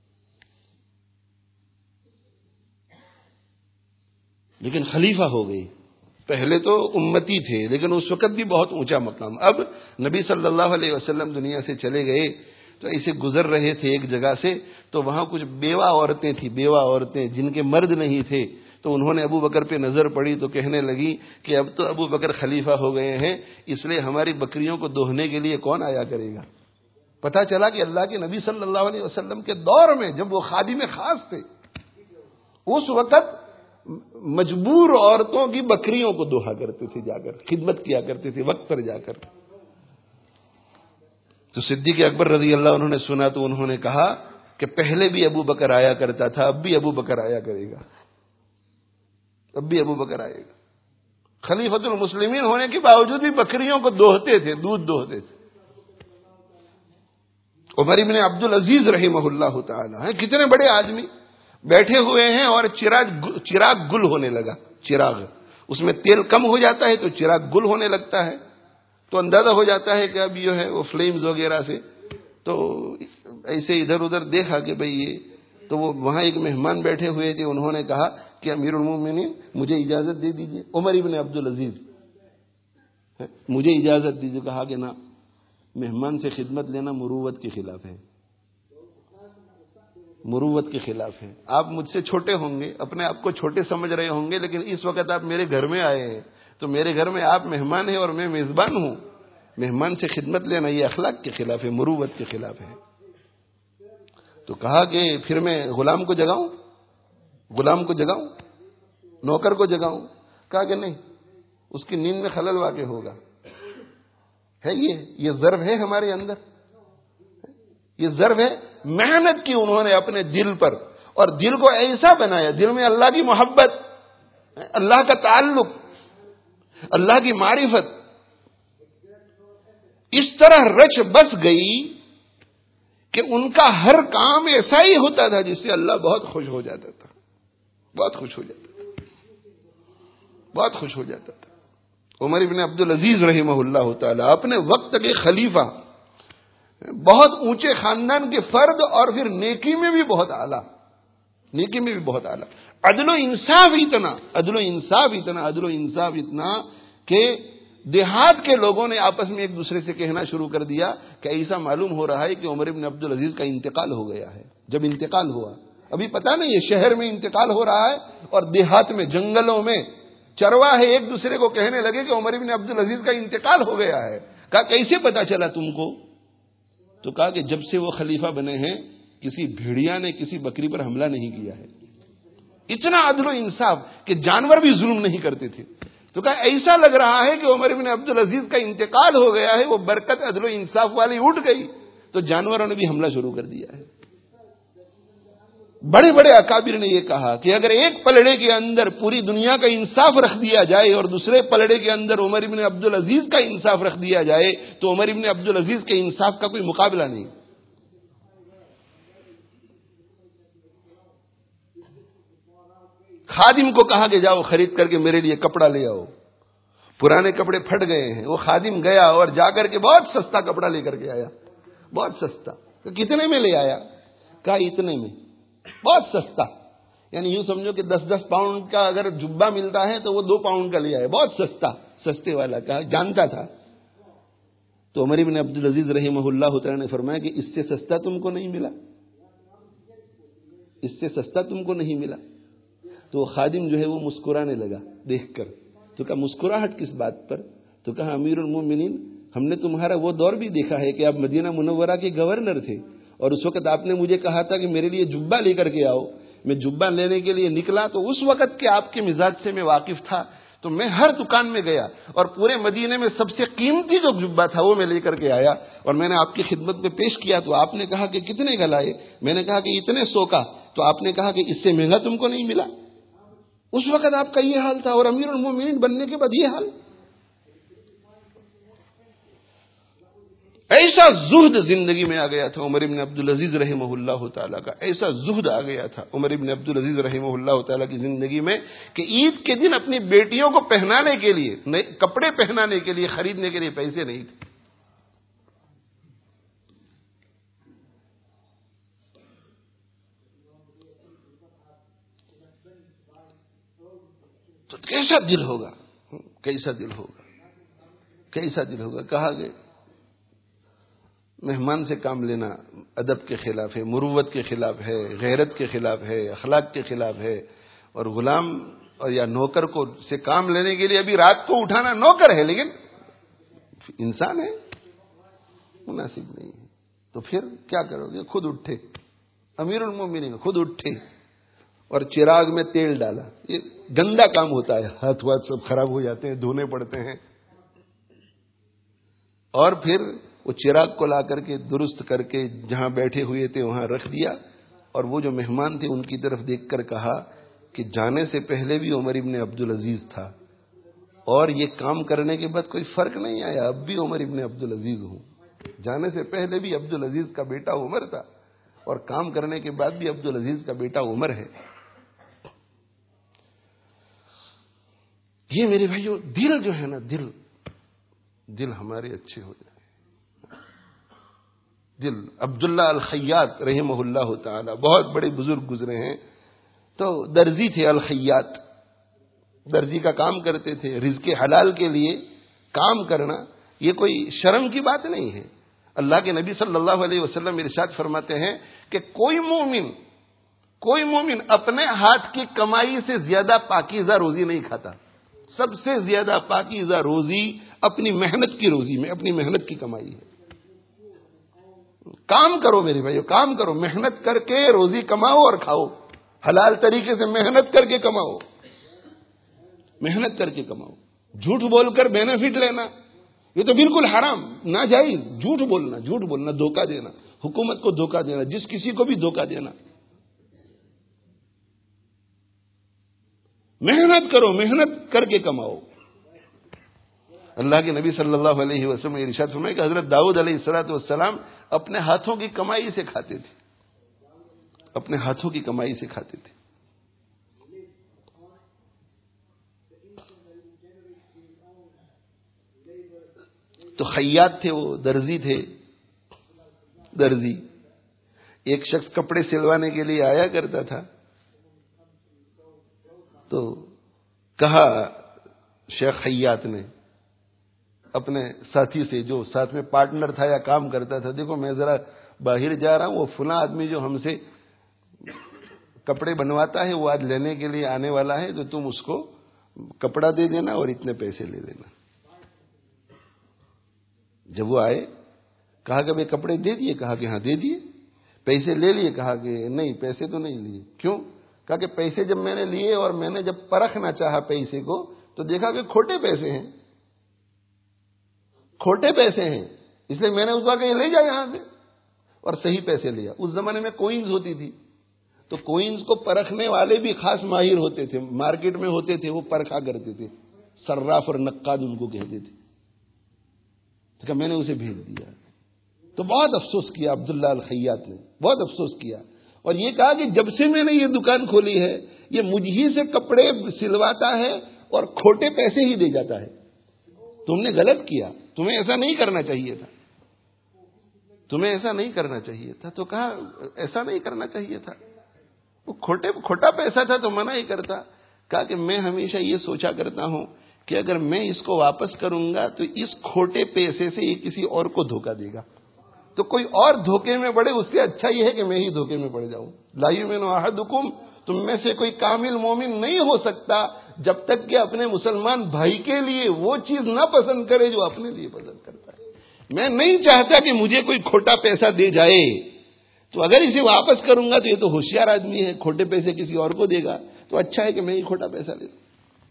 لیکن خلیفہ ہو گئے، پہلے تو امتی تھے لیکن اس وقت بھی بہت اونچا مقام۔ اب نبی صلی اللہ علیہ وسلم دنیا سے چلے گئے تو ایسے گزر رہے تھے ایک جگہ سے، تو وہاں کچھ بیوہ عورتیں تھیں، بیوہ عورتیں جن کے مرد نہیں تھے، تو انہوں نے ابو بکر پہ نظر پڑی تو کہنے لگی کہ اب تو ابو بکر خلیفہ ہو گئے ہیں، اس لیے ہماری بکریوں کو دوہنے کے لیے کون آیا کرے گا۔ پتہ چلا کہ اللہ کے نبی صلی اللہ علیہ وسلم کے دور میں جب وہ خادم خاص تھے، اس وقت مجبور عورتوں کی بکریوں کو دوہا کرتے تھے، جا کر خدمت کیا کرتے تھے وقت پر جا کر۔ تو صدیق اکبر رضی اللہ عنہ نے سنا تو انہوں نے کہا کہ پہلے بھی ابو بکر آیا کرتا تھا، اب بھی ابو بکر آیا کرے گا، اب بھی ابو بکر آئے گا۔ خلیفۃ المسلمین ہونے کے باوجود بھی بکریوں کو دوہتے تھے، دودھ دوہتے تھے۔ عمر بن عبد العزیز رحمہ اللہ تعالی ہیں، کتنے بڑے آدمی، بیٹھے ہوئے ہیں اور چراغ گل ہونے لگا. چراغ اس میں تیل کم ہو جاتا ہے تو چراغ گل ہونے لگتا ہے, تو اندازہ ہو جاتا ہے کہ اب جو ہے وہ فلیمز وغیرہ سے. تو ایسے ادھر ادھر دیکھا کہ بھئی یہ, تو وہ وہاں ایک مہمان بیٹھے ہوئے تھے, انہوں نے کہا کہ امیر المومنین مجھے اجازت دے دیجئے. عمر ابن عبدالعزیز مجھے اجازت دیجئے. کہا کہ نہ, مہمان سے خدمت لینا مروت کے خلاف ہے, مروت کے خلاف ہے. آپ مجھ سے چھوٹے ہوں گے, اپنے آپ کو چھوٹے سمجھ رہے ہوں گے, لیکن اس وقت آپ میرے گھر میں آئے ہیں, تو میرے گھر میں آپ مہمان ہیں اور میں میزبان ہوں. مہمان سے خدمت لینا یہ اخلاق کے خلاف ہے, مروت کے خلاف ہے. تو کہا کہ پھر میں غلام کو جگاؤں, غلام کو جگاؤں, نوکر کو جگاؤں. کہا کہ نہیں, اس کی نیند میں خلل واقع ہوگا. ہے یہ ضرب ہے ہمارے اندر, یہ ضرب ہے. محنت کی انہوں نے اپنے دل پر, اور دل کو ایسا بنایا, دل میں اللہ کی محبت, اللہ کا تعلق, اللہ کی معرفت اس طرح رچ بس گئی کہ ان کا ہر کام ایسا ہی ہوتا تھا جس سے اللہ بہت خوش ہو جاتا تھا, بہت خوش ہو جاتا تھا, بہت خوش ہو جاتا تھا. عمر ابن عبدالعزیز رحمہ اللہ تعالی اپنے وقت کے خلیفہ, بہت اونچے خاندان کے فرد, اور پھر نیکی میں بھی بہت اعلیٰ, نیکی میں بھی بہت اعلیٰ. عدل و انصاف اتنا, عدل و انصاف اتنا, عدل و انصاف اتنا کہ دیہات کے لوگوں نے آپس میں ایک دوسرے سے کہنا شروع کر دیا کہ ایسا معلوم ہو رہا ہے کہ عمر ابن عبدالعزیز کا انتقال ہو گیا ہے. جب انتقال ہوا, ابھی پتہ نہیں ہے شہر میں انتقال ہو رہا ہے, اور دیہات میں جنگلوں میں چرواہے ایک دوسرے کو کہنے لگے کہ عمر ابن عبدالعزیز کا انتقال ہو گیا ہے. کہا کیسے پتا چلا تم کو؟ تو کہا کہ جب سے وہ خلیفہ بنے ہیں کسی بھیڑیا نے کسی بکری پر حملہ نہیں کیا ہے. اتنا عدل و انصاف کہ جانور بھی ظلم نہیں کرتے تھے. تو کہا ایسا لگ رہا ہے کہ عمر ابن عبدالعزیز کا انتقال ہو گیا ہے, وہ برکت عدل و انصاف والی اٹھ گئی, تو جانوروں نے بھی حملہ شروع کر دیا ہے. بڑے بڑے اکابر نے یہ کہا کہ اگر ایک پلڑے کے اندر پوری دنیا کا انصاف رکھ دیا جائے اور دوسرے پلڑے کے اندر عمر ابن عبدالعزیز کا انصاف رکھ دیا جائے تو عمر ابن عبدالعزیز کے انصاف کا کوئی مقابلہ نہیں. خادم کو کہا کہ جاؤ خرید کر کے میرے لیے کپڑا لے آؤ, پرانے کپڑے پھٹ گئے ہیں. وہ خادم گیا اور جا کر کے بہت سستا کپڑا لے کر کے آیا, بہت سستا. کتنے میں لے آیا؟ کہا اتنے میں, بہت سستا. یعنی یوں سمجھو کہ 10-10 پاؤنڈ کا اگر جبہ ملتا ہے تو وہ 2 پاؤنڈ کا لے آیا, بہت سستا, سستے والا. کہا جانتا تھا. تو عمر بن عبدالعزیز رحمہ اللہ تعالی نے فرمایا کہ اس سے سستا تم کو نہیں ملا, اس سے سستا تم کو نہیں ملا. تو وہ خادم جو ہے وہ مسکرانے لگا دیکھ کر. تو کہا مسکراہٹ کس بات پر؟ تو کہا امیر المومنین ہم نے تمہارا وہ دور بھی دیکھا ہے کہ آپ مدینہ منورہ کے گورنر تھے, اور اس وقت آپ نے مجھے کہا تھا کہ میرے لیے جبہ لے کر کے آؤ. میں جبہ لینے کے لیے نکلا تو اس وقت کے آپ کے مزاج سے میں واقف تھا, تو میں ہر دکان میں گیا اور پورے مدینے میں سب سے قیمتی جو جبہ تھا وہ میں لے کر کے آیا, اور میں نے آپ کی خدمت میں پیش کیا. تو آپ نے کہا کہ کتنے کا لائے؟ میں نے کہا کہ اتنے 100 کا. تو آپ نے کہا کہ اس سے مہنگا تم کو نہیں ملا. اس وقت آپ کا یہ حال تھا, اور امیر المومنین بننے کے بعد یہ حال. ایسا زہد زندگی میں آ گیا تھا عمر ابن عبدالعزیز رحمہ اللہ تعالیٰ کا, ایسا زہد آ گیا تھا عمر ابن عبدالعزیز رحمہ اللہ تعالیٰ کی زندگی میں کہ عید کے دن اپنی بیٹیوں کو پہنانے کے لیے, نئے کپڑے پہنانے کے لیے, خریدنے کے لیے پیسے نہیں تھے. تو کیسا دل ہوگا, کیسا دل ہوگا, کیسا دل ہوگا. کہا کہ مہمان سے کام لینا ادب کے خلاف ہے, مروت کے خلاف ہے, غیرت کے خلاف ہے, اخلاق کے خلاف ہے. اور غلام اور یا نوکر کو سے کام لینے کے لیے ابھی رات کو اٹھانا, نوکر ہے لیکن انسان ہے, مناسب نہیں ہے. تو پھر کیا کرو گے؟ خود اٹھے امیر المومنین, خود اٹھے اور چراغ میں تیل ڈالا. یہ گندا کام ہوتا ہے, ہاتھ واتھ سب خراب ہو جاتے ہیں, دھونے پڑتے ہیں. اور پھر وہ چراغ کو لا کر کے درست کر کے جہاں بیٹھے ہوئے تھے وہاں رکھ دیا, اور وہ جو مہمان تھے ان کی طرف دیکھ کر کہا کہ جانے سے پہلے بھی عمر ابن عبدالعزیز تھا, اور یہ کام کرنے کے بعد کوئی فرق نہیں آیا, اب بھی عمر ابن عبدالعزیز ہوں. جانے سے پہلے بھی عبدالعزیز کا بیٹا عمر تھا, اور کام کرنے کے بعد بھی عبدالعزیز کا بیٹا عمر ہے. یہ میرے بھائیو دل جو ہے نا، دل ہمارے اچھے ہو جائیں. دل. عبداللہ الخیاط رحمہ اللہ تعالی بہت بڑے بزرگ گزرے ہیں، تو درزی تھے الخیاط، درزی کا کام کرتے تھے. رزق حلال کے لیے کام کرنا یہ کوئی شرم کی بات نہیں ہے. اللہ کے نبی صلی اللہ علیہ وسلم ارشاد فرماتے ہیں کہ کوئی مومن اپنے ہاتھ کی کمائی سے زیادہ پاکیزہ روزی نہیں کھاتا. سب سے زیادہ پاکیزہ روزی اپنی محنت کی روزی میں، اپنی محنت کی کمائی ہے. کام کرو میرے بھائیو، کام کرو، محنت کر کے روزی کماؤ اور کھاؤ. حلال طریقے سے محنت کر کے کماؤ، محنت کر کے کماؤ. جھوٹ بول کر بینیفٹ لینا یہ تو بالکل حرام، ناجائز. جھوٹ بولنا، دھوکہ دینا، حکومت کو دھوکہ دینا، جس کسی کو بھی دھوکہ دینا. محنت کرو، محنت کر کے کماؤ. اللہ کے نبی صلی اللہ علیہ وسلم نے ارشاد فرمایا کہ حضرت داؤد علیہ السلام اپنے ہاتھوں کی کمائی سے کھاتے تھے، اپنے ہاتھوں کی کمائی سے کھاتے تھے. تو خیاط تھے وہ، درزی تھے. درزی ایک شخص کپڑے سلوانے کے لیے آیا کرتا تھا، تو کہا شیخ خیاط نے اپنے ساتھی سے جو ساتھ میں پارٹنر تھا یا کام کرتا تھا، دیکھو میں ذرا باہر جا رہا ہوں، وہ فلاں آدمی جو ہم سے کپڑے بنواتا ہے وہ آج لینے کے لیے آنے والا ہے، تو تم اس کو کپڑا دے دینا اور اتنے پیسے لے لینا. جب وہ آئے کہا کہ بھائی کپڑے دے دیے؟ کہا کہ ہاں دے دیے. پیسے لے لیے؟ کہا کہ نہیں پیسے تو نہیں لیے. کیوں؟ کہا کہ پیسے جب میں نے لیے اور میں نے جب پرکھنا چاہا پیسے کو تو دیکھا کہ کھوٹے پیسے ہیں، کھوٹے پیسے ہیں، اس لیے میں نے اس کہ یہ لے جائے یہاں سے، اور صحیح پیسے لیا. اس زمانے میں کوئنز ہوتی تھی، تو کوئنز کو پرکھنے والے بھی خاص ماہر ہوتے تھے، مارکیٹ میں ہوتے تھے، وہ پرکھا کرتے تھے، صراف اور نقاد ان کو کہتے تھے. کہ میں نے اسے بھیج دیا. تو بہت افسوس کیا عبداللہ الخیاط نے، بہت افسوس کیا، اور یہ کہا کہ جب سے میں نے یہ دکان کھولی ہے یہ مجھ ہی سے کپڑے سلواتا ہے اور کھوٹے پیسے ہی دے جاتا ہے. تم نے غلط کیا، تمہیں ایسا نہیں کرنا چاہیے تھا، تمہیں ایسا نہیں کرنا چاہیے تھا. تو کہا ایسا نہیں کرنا چاہیے تھا، وہ کھوٹا پیسہ تھا تو منع ہی کرتا. کہا کہ میں ہمیشہ یہ سوچا کرتا ہوں کہ اگر میں اس کو واپس کروں گا تو اس کھوٹے پیسے سے یہ کسی اور کو دھوکہ دے گا، تو کوئی اور دھوکے میں پڑے اس سے اچھا یہ ہے کہ میں ہی دھوکے میں پڑ جاؤں. لا یؤمن احدکم، تم میں سے کوئی کامل مومن نہیں ہو سکتا جب تک کہ اپنے مسلمان بھائی کے لیے وہ چیز نہ پسند کرے جو اپنے لیے پسند کرتا ہے. میں نہیں چاہتا کہ مجھے کوئی کھوٹا پیسہ دے جائے، تو اگر اسے واپس کروں گا تو یہ تو ہوشیار آدمی ہے، کھوٹے پیسے کسی اور کو دے گا، تو اچھا ہے کہ میں ہی کھوٹا پیسہ لے لوں.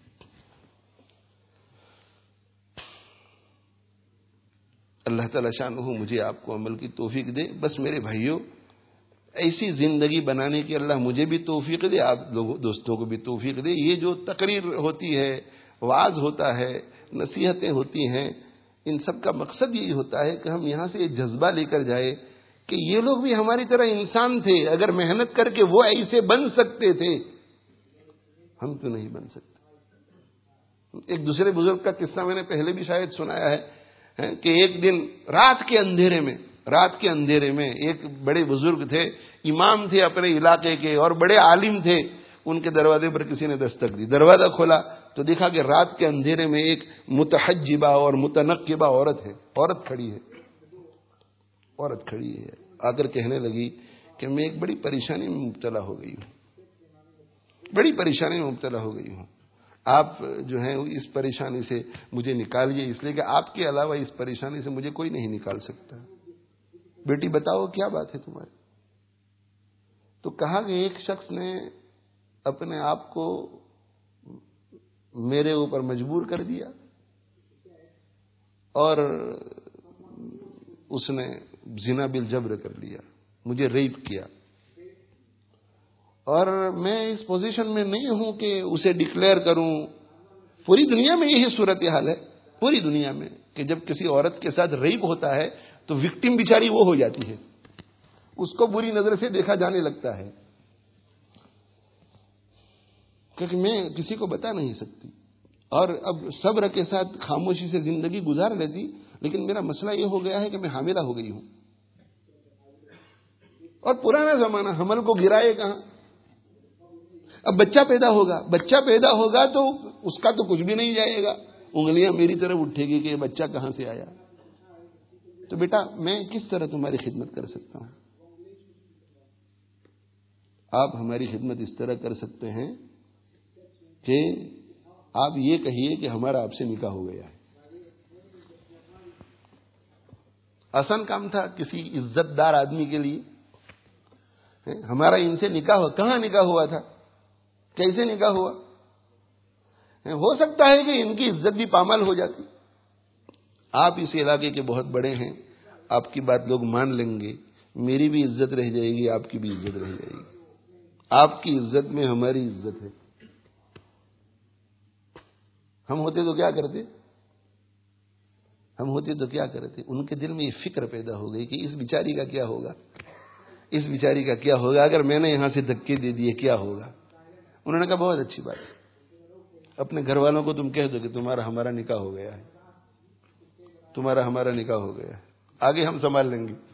اللہ تعالی شانہ مجھے آپ کو عمل کی توفیق دے. بس میرے بھائیوں ایسی زندگی بنانے کی اللہ مجھے بھی توفیق دے، آپ لوگوں دوستوں کو بھی توفیق دے. یہ جو تقریر ہوتی ہے، وعظ ہوتا ہے، نصیحتیں ہوتی ہیں، ان سب کا مقصد یہی ہوتا ہے کہ ہم یہاں سے یہ جذبہ لے کر جائے کہ یہ لوگ بھی ہماری طرح انسان تھے، اگر محنت کر کے وہ ایسے بن سکتے تھے ہم کیوں نہیں بن سکتے. ایک دوسرے بزرگ کا قصہ میں نے پہلے بھی شاید سنایا ہے کہ ایک دن رات کے اندھیرے میں ایک بڑے بزرگ تھے، امام تھے اپنے علاقے کے اور بڑے عالم تھے. ان کے دروازے پر کسی نے دستک دی، دروازہ کھولا تو دیکھا کہ رات کے اندھیرے میں ایک متحجبہ اور متنقبہ عورت کھڑی ہے. آ کر کہنے لگی کہ میں ایک بڑی پریشانی میں مبتلا ہو گئی ہوں، آپ جو ہیں اس پریشانی سے مجھے نکالیے، اس لیے کہ آپ کے علاوہ اس پریشانی سے مجھے کوئی نہیں نکال سکتا. بیٹی بتاؤ کیا بات ہے تمہاری؟ تو کہا کہ ایک شخص نے اپنے آپ کو میرے اوپر مجبور کر دیا اور اس نے زنا بالجبر کر لیا، مجھے ریپ کیا، اور میں اس پوزیشن میں نہیں ہوں کہ اسے ڈکلیئر کروں. پوری دنیا میں یہی صورتحال ہے، پوری دنیا میں، کہ جب کسی عورت کے ساتھ ریپ ہوتا ہے تو وکٹم بیچاری وہ ہو جاتی ہے، اس کو بری نظر سے دیکھا جانے لگتا ہے، کیونکہ میں کسی کو بتا نہیں سکتی، اور اب صبر کے ساتھ خاموشی سے زندگی گزار لیتی، لیکن میرا مسئلہ یہ ہو گیا ہے کہ میں حاملہ ہو گئی ہوں، اور پرانا زمانہ حمل کو گرائے کہاں. اب بچہ پیدا ہوگا تو اس کا تو کچھ بھی نہیں جائے گا، انگلیاں میری طرف اٹھے گی کہ یہ بچہ کہاں سے آیا. تو بیٹا میں کس طرح تمہاری خدمت کر سکتا ہوں؟ آپ ہماری خدمت اس طرح کر سکتے ہیں کہ آپ یہ کہیے کہ ہمارا آپ سے نکاح ہو گیا ہے. آسان کام تھا کسی عزت دار آدمی کے لیے. ہمارا ان سے نکاح ہوا، کہاں نکاح ہوا تھا، کیسے نکاح ہوا؟ ہو سکتا ہے کہ ان کی عزت بھی پامال ہو جاتی. آپ اس علاقے کے بہت بڑے ہیں، آپ کی بات لوگ مان لیں گے، میری بھی عزت رہ جائے گی، آپ کی بھی عزت رہ جائے گی. آپ کی عزت میں ہماری عزت ہے. ہم ہوتے تو کیا کرتے؟ ان کے دل میں یہ فکر پیدا ہو گئی کہ اس بیچاری کا کیا ہوگا، اگر میں نے یہاں سے دھکے دے دیے کیا ہوگا. انہوں نے کہا بہت اچھی بات ہے، اپنے گھر والوں کو تم کہہ دو کہ تمہارا ہمارا نکاح ہو گیا ہے، آگے ہم سنبھال لیں گے،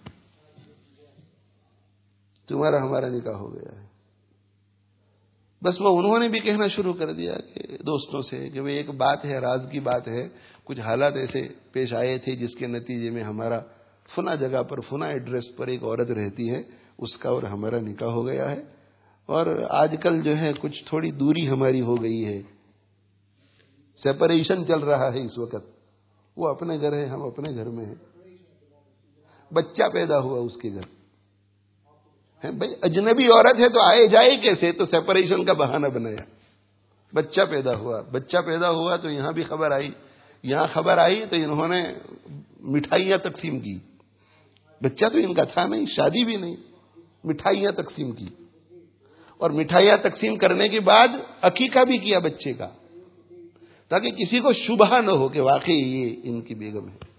تمہارا ہمارا نکاح ہو گیا ہے. بس وہ انہوں نے بھی کہنا شروع کر دیا کہ دوستوں سے کہ وہ ایک بات ہے، راز کی بات ہے، کچھ حالات ایسے پیش آئے تھے جس کے نتیجے میں ہمارا فلاں جگہ پر فلاں ایڈریس پر ایک عورت رہتی ہے، اس کا اور ہمارا نکاح ہو گیا ہے، اور آج کل جو ہے کچھ تھوڑی دوری ہماری ہو گئی ہے، سیپریشن چل رہا ہے اس وقت. وہ اپنے گھر ہے، ہم اپنے گھر میں ہیں. بچہ پیدا ہوا اس کے گھر، بھائی اجنبی عورت ہے تو آئے جائے کیسے؟ تو سیپریشن کا بہانہ بنایا. بچہ پیدا ہوا تو یہاں بھی خبر آئی تو انہوں نے مٹھائیاں تقسیم کی. بچہ تو ان کا تھا نہیں، شادی بھی نہیں، مٹھائیاں تقسیم کی، اور مٹھائیاں تقسیم کرنے کے بعد عقیقہ بھی کیا بچے کا، تاکہ کسی کو شبہ نہ ہو کہ واقعی یہ ان کی بیگم ہے.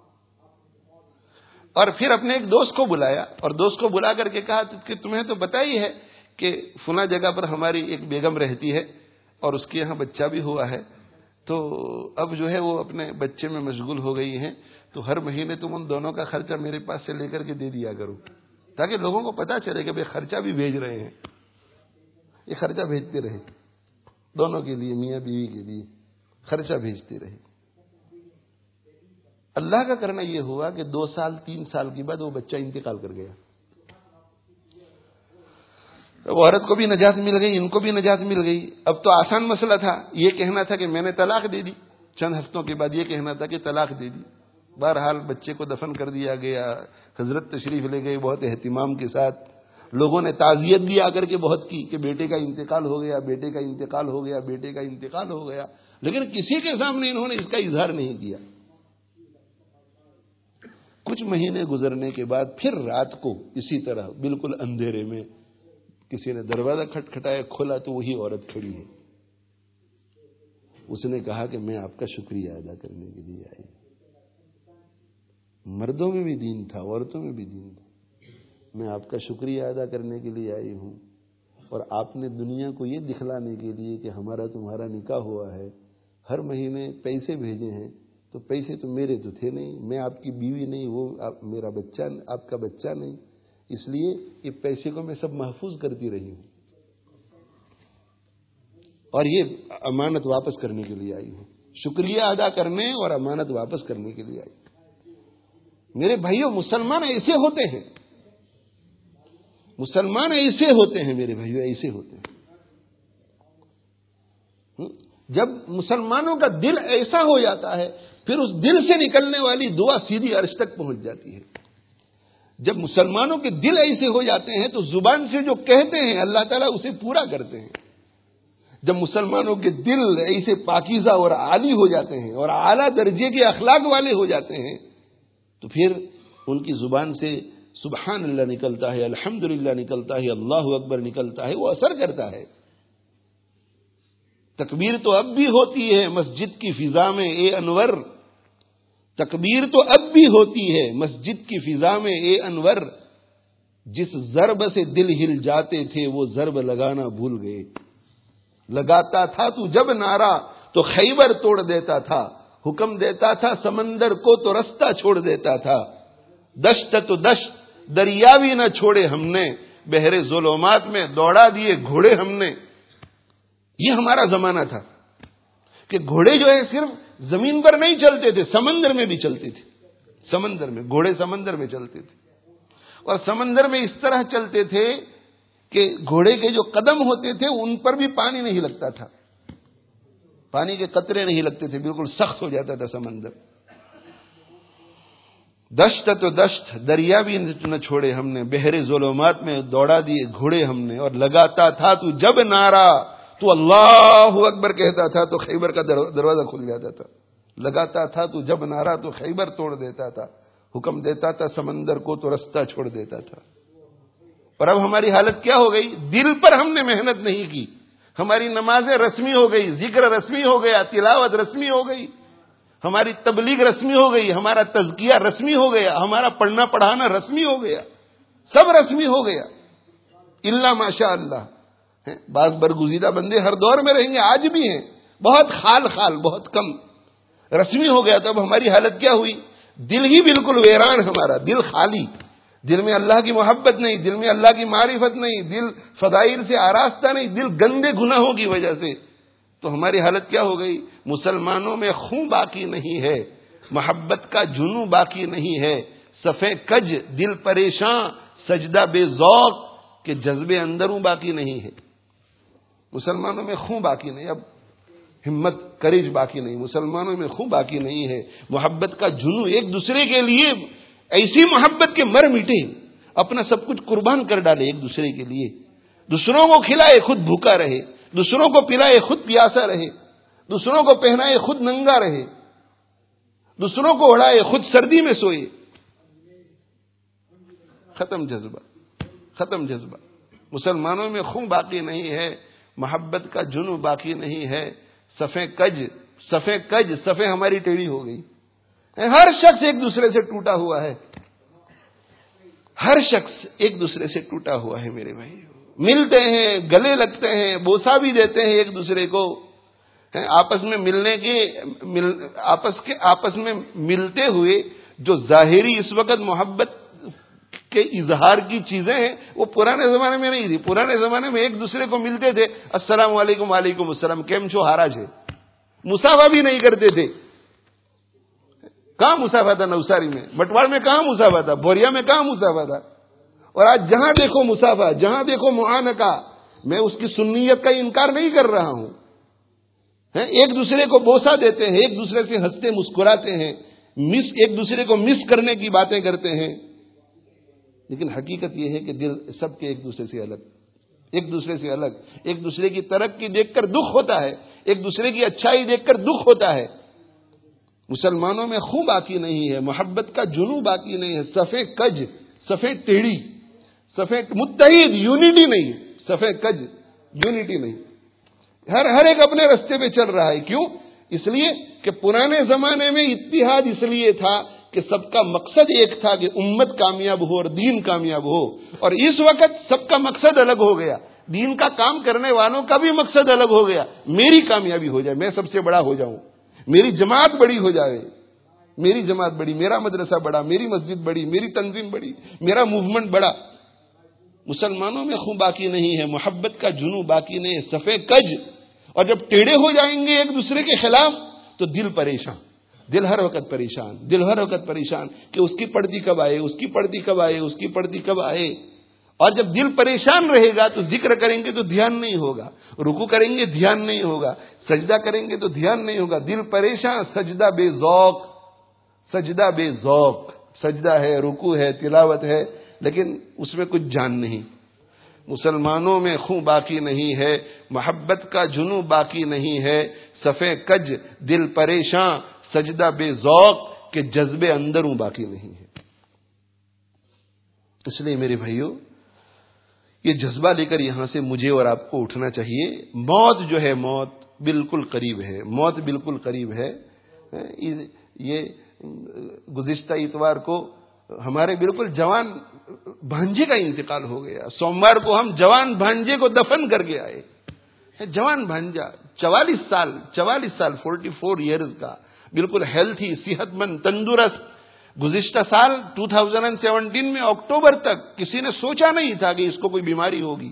اور پھر اپنے ایک دوست کو بلایا، اور دوست کو بلا کر کے کہا کہ تمہیں تو پتہ ہی ہے کہ فلاں جگہ پر ہماری ایک بیگم رہتی ہے اور اس کے یہاں بچہ بھی ہوا ہے، تو اب جو ہے وہ اپنے بچے میں مشغول ہو گئی ہیں، تو ہر مہینے تم ان دونوں کا خرچہ میرے پاس سے لے کر کے دے دیا کرو، تاکہ لوگوں کو پتہ چلے کہ بھئی خرچہ بھی بھیج رہے ہیں. یہ خرچہ بھیجتے رہے، دونوں کے لیے، میاں بیوی کے لیے خرچہ بھیجتے رہے. اللہ کا کرنا یہ ہوا کہ 2 سال 3 سال کے بعد وہ بچہ انتقال کر گیا. وہ عورت کو بھی نجات مل گئی، ان کو بھی نجات مل گئی. اب تو آسان مسئلہ تھا، یہ کہنا تھا کہ میں نے طلاق دے دی، چند ہفتوں کے بعد یہ کہنا تھا کہ طلاق دے دی. بہرحال بچے کو دفن کر دیا گیا، حضرت تشریف لے گئے بہت اہتمام کے ساتھ. لوگوں نے تعزیت بھی آ کر کے بہت کی کہ بیٹے کا انتقال ہو گیا، بیٹے کا انتقال ہو گیا، بیٹے کا انتقال ہو گیا، لیکن کسی کے سامنے انہوں نے اس کا اظہار نہیں کیا. کچھ مہینے گزرنے کے بعد پھر رات کو اسی طرح بالکل اندھیرے میں کسی نے دروازہ کھٹکھٹایا، کھولا تو وہی عورت کھڑی ہے. اس نے کہا کہ میں آپ کا شکریہ ادا کرنے کے لیے آئی. مردوں میں بھی دین تھا، عورتوں میں بھی دین تھا. میں آپ کا شکریہ ادا کرنے کے لیے آئی ہوں، اور آپ نے دنیا کو یہ دکھلانے کے لیے کہ ہمارا تمہارا نکاح ہوا ہے، ہر مہینے پیسے بھیجے ہیں، تو پیسے تو میرے تو تھے نہیں، میں آپ کی بیوی نہیں، وہ میرا بچہ، آپ کا بچہ نہیں، اس لیے یہ پیسے کو میں سب محفوظ کرتی رہی ہوں، اور یہ امانت واپس کرنے کے لیے آئی ہوں. شکریہ ادا کرنے اور امانت واپس کرنے کے لیے آئی. میرے بھائیوں، مسلمان ایسے ہوتے ہیں، مسلمان ایسے ہوتے ہیں میرے بھائیوں، ایسے ہوتے ہیں. جب مسلمانوں کا دل ایسا ہو جاتا ہے، پھر اس دل سے نکلنے والی دعا سیدھی عرش تک پہنچ جاتی ہے. جب مسلمانوں کے دل ایسے ہو جاتے ہیں تو زبان سے جو کہتے ہیں اللہ تعالیٰ اسے پورا کرتے ہیں. جب مسلمانوں کے دل ایسے پاکیزہ اور عالی ہو جاتے ہیں اور اعلیٰ درجے کے اخلاق والے ہو جاتے ہیں، تو پھر ان کی زبان سے سبحان اللہ نکلتا ہے، الحمدللہ نکلتا ہے، اللہ اکبر نکلتا ہے، وہ اثر کرتا ہے. تکبیر تو اب بھی ہوتی ہے مسجد کی فضا میں اے انور، تکبیر تو اب بھی ہوتی ہے مسجد کی فضا میں اے انور. جس ضرب سے دل ہل جاتے تھے وہ ضرب لگانا بھول گئے. لگاتا تھا تو جب نعرہ تو خیبر توڑ دیتا تھا. حکم دیتا تھا سمندر کو تو رستہ چھوڑ دیتا تھا. دشت تو دشت دریا بھی نہ چھوڑے ہم نے. بحر ظلمات میں دوڑا دیے گھوڑے ہم نے. یہ ہمارا زمانہ تھا کہ گھوڑے جو ہے صرف زمین پر نہیں چلتے تھے, سمندر میں بھی چلتے تھے. سمندر میں گھوڑے سمندر میں چلتے تھے, اور سمندر میں اس طرح چلتے تھے کہ گھوڑے کے جو قدم ہوتے تھے ان پر بھی پانی نہیں لگتا تھا, پانی کے قطرے نہیں لگتے تھے, بالکل سخت ہو جاتا تھا سمندر. دشت تو دشت دریا بھی نہ چھوڑے ہم نے. بحر ظلمات میں دوڑا دیے گھوڑے ہم نے. اور لگاتا تھا تو جب نعرہ تو اللہ اکبر کہتا تھا تو خیبر کا دروازہ کھل جاتا تھا. لگاتا تھا تو جب نعرہ تو خیبر توڑ دیتا تھا. حکم دیتا تھا سمندر کو تو رستہ چھوڑ دیتا تھا. اور اب ہماری حالت کیا ہو گئی؟ دل پر ہم نے محنت نہیں کی. ہماری نمازیں رسمی ہو گئی, ذکر رسمی ہو گیا, تلاوت رسمی ہو گئی, ہماری تبلیغ رسمی ہو گئی, ہمارا تزکیہ رسمی ہو گیا, ہمارا پڑھنا پڑھانا رسمی ہو گیا, سب رسمی ہو گیا الا ماشاء اللہ. بعض برگزیدہ بندے ہر دور میں رہیں گے, آج بھی ہیں, بہت خال بہت کم رسمی ہو گیا. تو اب ہماری حالت کیا ہوئی؟ دل ہی بالکل ویران, ہمارا دل خالی, دل میں اللہ کی محبت نہیں, دل میں اللہ کی معرفت نہیں, دل فضائل سے آراستہ نہیں, دل گندے گناہوں کی وجہ سے. تو ہماری حالت کیا ہو گئی؟ مسلمانوں میں خون باقی نہیں ہے, محبت کا جنون باقی نہیں ہے, صفے کج دل پریشان, سجدہ بے ذوق کہ جذبے اندروں باقی نہیں ہے. مسلمانوں میں خون باقی نہیں, اب ہمت کریج باقی نہیں, مسلمانوں میں خون باقی نہیں ہے. محبت کا جنون, ایک دوسرے کے لیے ایسی محبت کے مر مٹے, اپنا سب کچھ قربان کر ڈالے ایک دوسرے کے لیے. دوسروں کو کھلائے خود بھوکا رہے, دوسروں کو پلائے خود پیاسا رہے, دوسروں کو پہنائے خود ننگا رہے, دوسروں کو اڑائے خود سردی میں سوئے. ختم جذبہ, ختم جذبہ. مسلمانوں میں خون باقی نہیں ہے, محبت کا جنون باقی نہیں ہے. صفے کج صفے ہماری ٹیڑھی ہو گئی. ہر شخص ایک دوسرے سے ٹوٹا ہوا ہے, ہر شخص ایک دوسرے سے ٹوٹا ہوا ہے میرے بھائی. ملتے ہیں, گلے لگتے ہیں, بوسا بھی دیتے ہیں ایک دوسرے کو. آپس میں آپس میں ملتے ہوئے جو ظاہری اس وقت محبت کے اظہار کی چیزیں ہیں وہ پرانے زمانے میں نہیں تھی. پرانے زمانے میں ایک دوسرے کو ملتے تھے, السلام علیکم, وعلیکم السلام, کیم چھو, ہاراج ہے, مسافہ بھی نہیں کرتے تھے. کہاں مسافہ تھا نوساری میں, بٹوال میں کہاں مسافہ تھا, بوریا میں کہاں مسافہ تھا. اور آج جہاں دیکھو مسافہ, جہاں دیکھو معانقہ. میں اس کی سنیت کا انکار نہیں کر رہا ہوں. ایک دوسرے کو بوسا دیتے ہیں, ایک دوسرے سے ہنستے مسکراتے ہیں, ایک دوسرے کو مس کرنے کی باتیں کرتے ہیں. لیکن حقیقت یہ ہے کہ دل سب کے ایک دوسرے سے الگ, ایک دوسرے سے الگ. ایک دوسرے کی ترقی دیکھ کر دکھ ہوتا ہے, ایک دوسرے کی اچھائی دیکھ کر دکھ ہوتا ہے. مسلمانوں میں خون باقی نہیں ہے, محبت کا جنون باقی نہیں ہے. صفے کج صفے ٹیڑھی, صفے متحد, یونٹی نہیں, صفے کج یونٹی نہیں. ہر ایک اپنے رستے پہ چل رہا ہے. کیوں؟ اس لیے کہ پرانے زمانے میں اتحاد اس لیے تھا کہ سب کا مقصد ایک تھا کہ امت کامیاب ہو اور دین کامیاب ہو. اور اس وقت سب کا مقصد الگ ہو گیا, دین کا کام کرنے والوں کا بھی مقصد الگ ہو گیا. میری کامیابی ہو جائے, میں سب سے بڑا ہو جاؤں, میری جماعت بڑی ہو جائے, میری جماعت بڑی, میرا مدرسہ بڑا, میری مسجد بڑی, میری تنظیم بڑی, میرا موومنٹ بڑا. مسلمانوں میں خون باقی نہیں ہے, محبت کا جنون باقی نہیں ہے, صفے کج. اور جب ٹیڑے ہو جائیں گے ایک دوسرے کے خلاف تو دل پریشان, دل ہر وقت پریشان, دل ہر وقت پریشان کہ اس کی پڑتی کب آئے, اس کی پڑتی کب آئے, اس کی پڑتی کب آئے. اور جب دل پریشان رہے گا تو ذکر کریں گے تو دھیان نہیں ہوگا, رکوع کریں گے دھیان نہیں ہوگا, سجدہ کریں گے تو دھیان نہیں ہوگا. دل پریشان, سجدہ بے ذوق, سجدہ بے ذوق. سجدہ ہے, رکوع ہے, تلاوت ہے, لیکن اس میں کچھ جان نہیں. مسلمانوں میں خون باقی نہیں ہے, محبت کا جنون باقی نہیں ہے. صفے کج دل پریشان, سجدہ بے ذوق کہ جذبے اندروں باقی نہیں ہے. اس لیے میرے بھائیوں, یہ جذبہ لے کر یہاں سے مجھے اور آپ کو اٹھنا چاہیے. موت جو ہے, موت بالکل قریب ہے, موت بالکل قریب ہے. یہ گزشتہ اتوار کو ہمارے بالکل جوان بھانجے کا انتقال ہو گیا. سوموار کو ہم جوان بھانجے کو دفن کر کے آئے. جوان بھانجا 44 سال 44 ایئرز کا، بالکل ہیلتھی، صحت مند، تندرست. گزشتہ سال 2017 میں اکتوبر تک کسی نے سوچا نہیں تھا کہ اس کو کوئی بیماری ہوگی.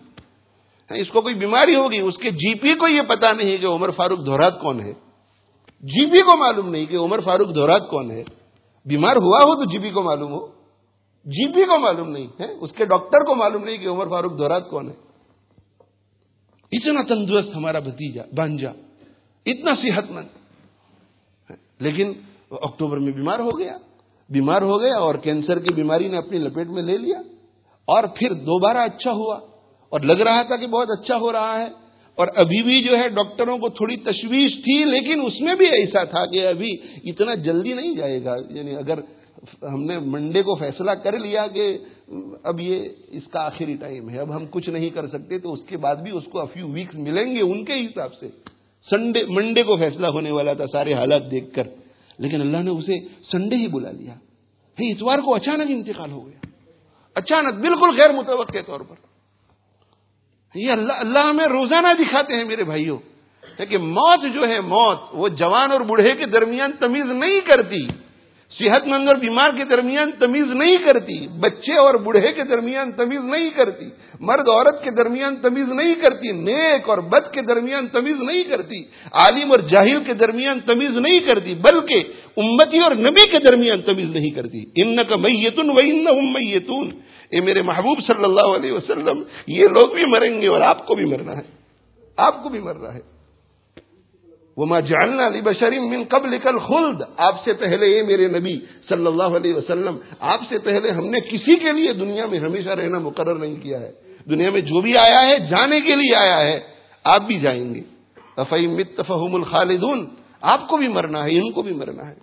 اس کے جی پی کو یہ پتا نہیں کہ عمر فاروق دھورات کون ہے. جی پی کو معلوم نہیں کہ عمر فاروق دھورات کون ہے. بیمار ہوا ہو تو جی پی کو معلوم ہو، جی پی کو معلوم نہیں ہے، اس کے ڈاکٹر کو معلوم نہیں کہ عمر فاروق دھورات کون ہے. اتنا تندرست ہمارا بھتیجا بھانجا، اتنا صحت مند، لیکن اکتوبر میں بیمار ہو گیا اور کینسر کی بیماری نے اپنی لپیٹ میں لے لیا. اور پھر دوبارہ اچھا ہوا اور لگ رہا تھا کہ بہت اچھا ہو رہا ہے. اور ابھی بھی جو ہے ڈاکٹروں کو تھوڑی تشویش تھی، لیکن اس میں بھی ایسا تھا کہ ابھی اتنا جلدی نہیں جائے گا. یعنی اگر ہم نے منڈے کو فیصلہ کر لیا کہ اب یہ اس کا آخری ٹائم ہے، اب ہم کچھ نہیں کر سکتے، تو اس کے بعد بھی اس کو فیو ویکس ملیں گے ان کے حساب سے. منڈے کو فیصلہ ہونے والا تھا سارے حالات دیکھ کر، لیکن اللہ نے اسے سنڈے ہی بلا لیا. اتوار کو اچانک انتقال ہو گیا، اچانک، بالکل غیر متوقع طور پر. یہ اللہ ہمیں روزانہ دکھاتے ہیں میرے بھائیوں کہ موت جو ہے، موت وہ جوان اور بوڑھے کے درمیان تمیز نہیں کرتی، صحت مند اور بیمار کے درمیان تمیز نہیں کرتی، بچے اور بوڑھے کے درمیان تمیز نہیں کرتی، مرد عورت کے درمیان تمیز نہیں کرتی، نیک اور بد کے درمیان تمیز نہیں کرتی، عالم اور جاہل کے درمیان تمیز نہیں کرتی، بلکہ امتی اور نبی کے درمیان تمیز نہیں کرتی. انک میت و انہم میتون. اے میرے محبوب صلی اللہ علیہ وسلم، یہ لوگ بھی مریں گے اور آپ کو بھی مرنا ہے، آپ کو بھی مرنا ہے. وما جعلنا لبشر من قبلک الخلد. آپ سے پہلے یہ میرے نبی صلی اللہ علیہ وسلم، آپ سے پہلے ہم نے کسی کے لیے دنیا میں ہمیشہ رہنا مقرر نہیں کیا ہے. دنیا میں جو بھی آیا ہے جانے کے لیے آیا ہے، آپ بھی جائیں گے. افإن مت فهم الخالدون. آپ کو بھی مرنا ہے، ان کو بھی مرنا ہے.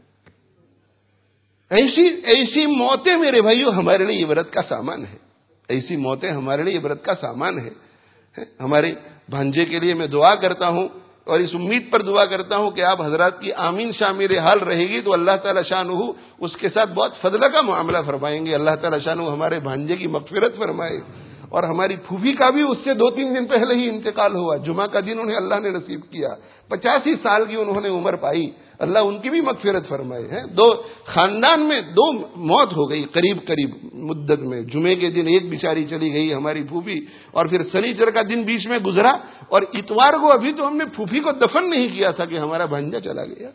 ایسی موتیں میرے بھائیو ہمارے لیے عبرت کا سامان ہے. ایسی موتیں ہمارے لیے عبرت کا سامان ہے. ہمارے بھانجے کے لیے میں دعا کرتا ہوں اور اس امید پر دعا کرتا ہوں کہ آپ حضرات کی آمین شامل حال رہے گی تو اللہ تعالی شانہ اس کے ساتھ بہت فضل کا معاملہ فرمائیں گے. اللہ تعالی شانہ ہمارے بھانجے کی مغفرت فرمائے. اور ہماری پھوپھی کا بھی اس سے 2-3 دن پہلے ہی انتقال ہوا. جمعہ کا دن انہیں اللہ نے نصیب کیا. 85 سال کی انہوں نے عمر پائی. اللہ ان کی بھی مغفرت فرمائے. خاندان میں 2 موت ہو گئی قریب مدت میں. جمعے کے دن ایک بیچاری چلی گئی ہماری پھوپھی، اور پھر سنیچر کا دن بیچ میں گزرا، اور اتوار کو ابھی تو ہم نے پھوپھی کو دفن نہیں کیا تھا کہ ہمارا بھانجا چلا گیا.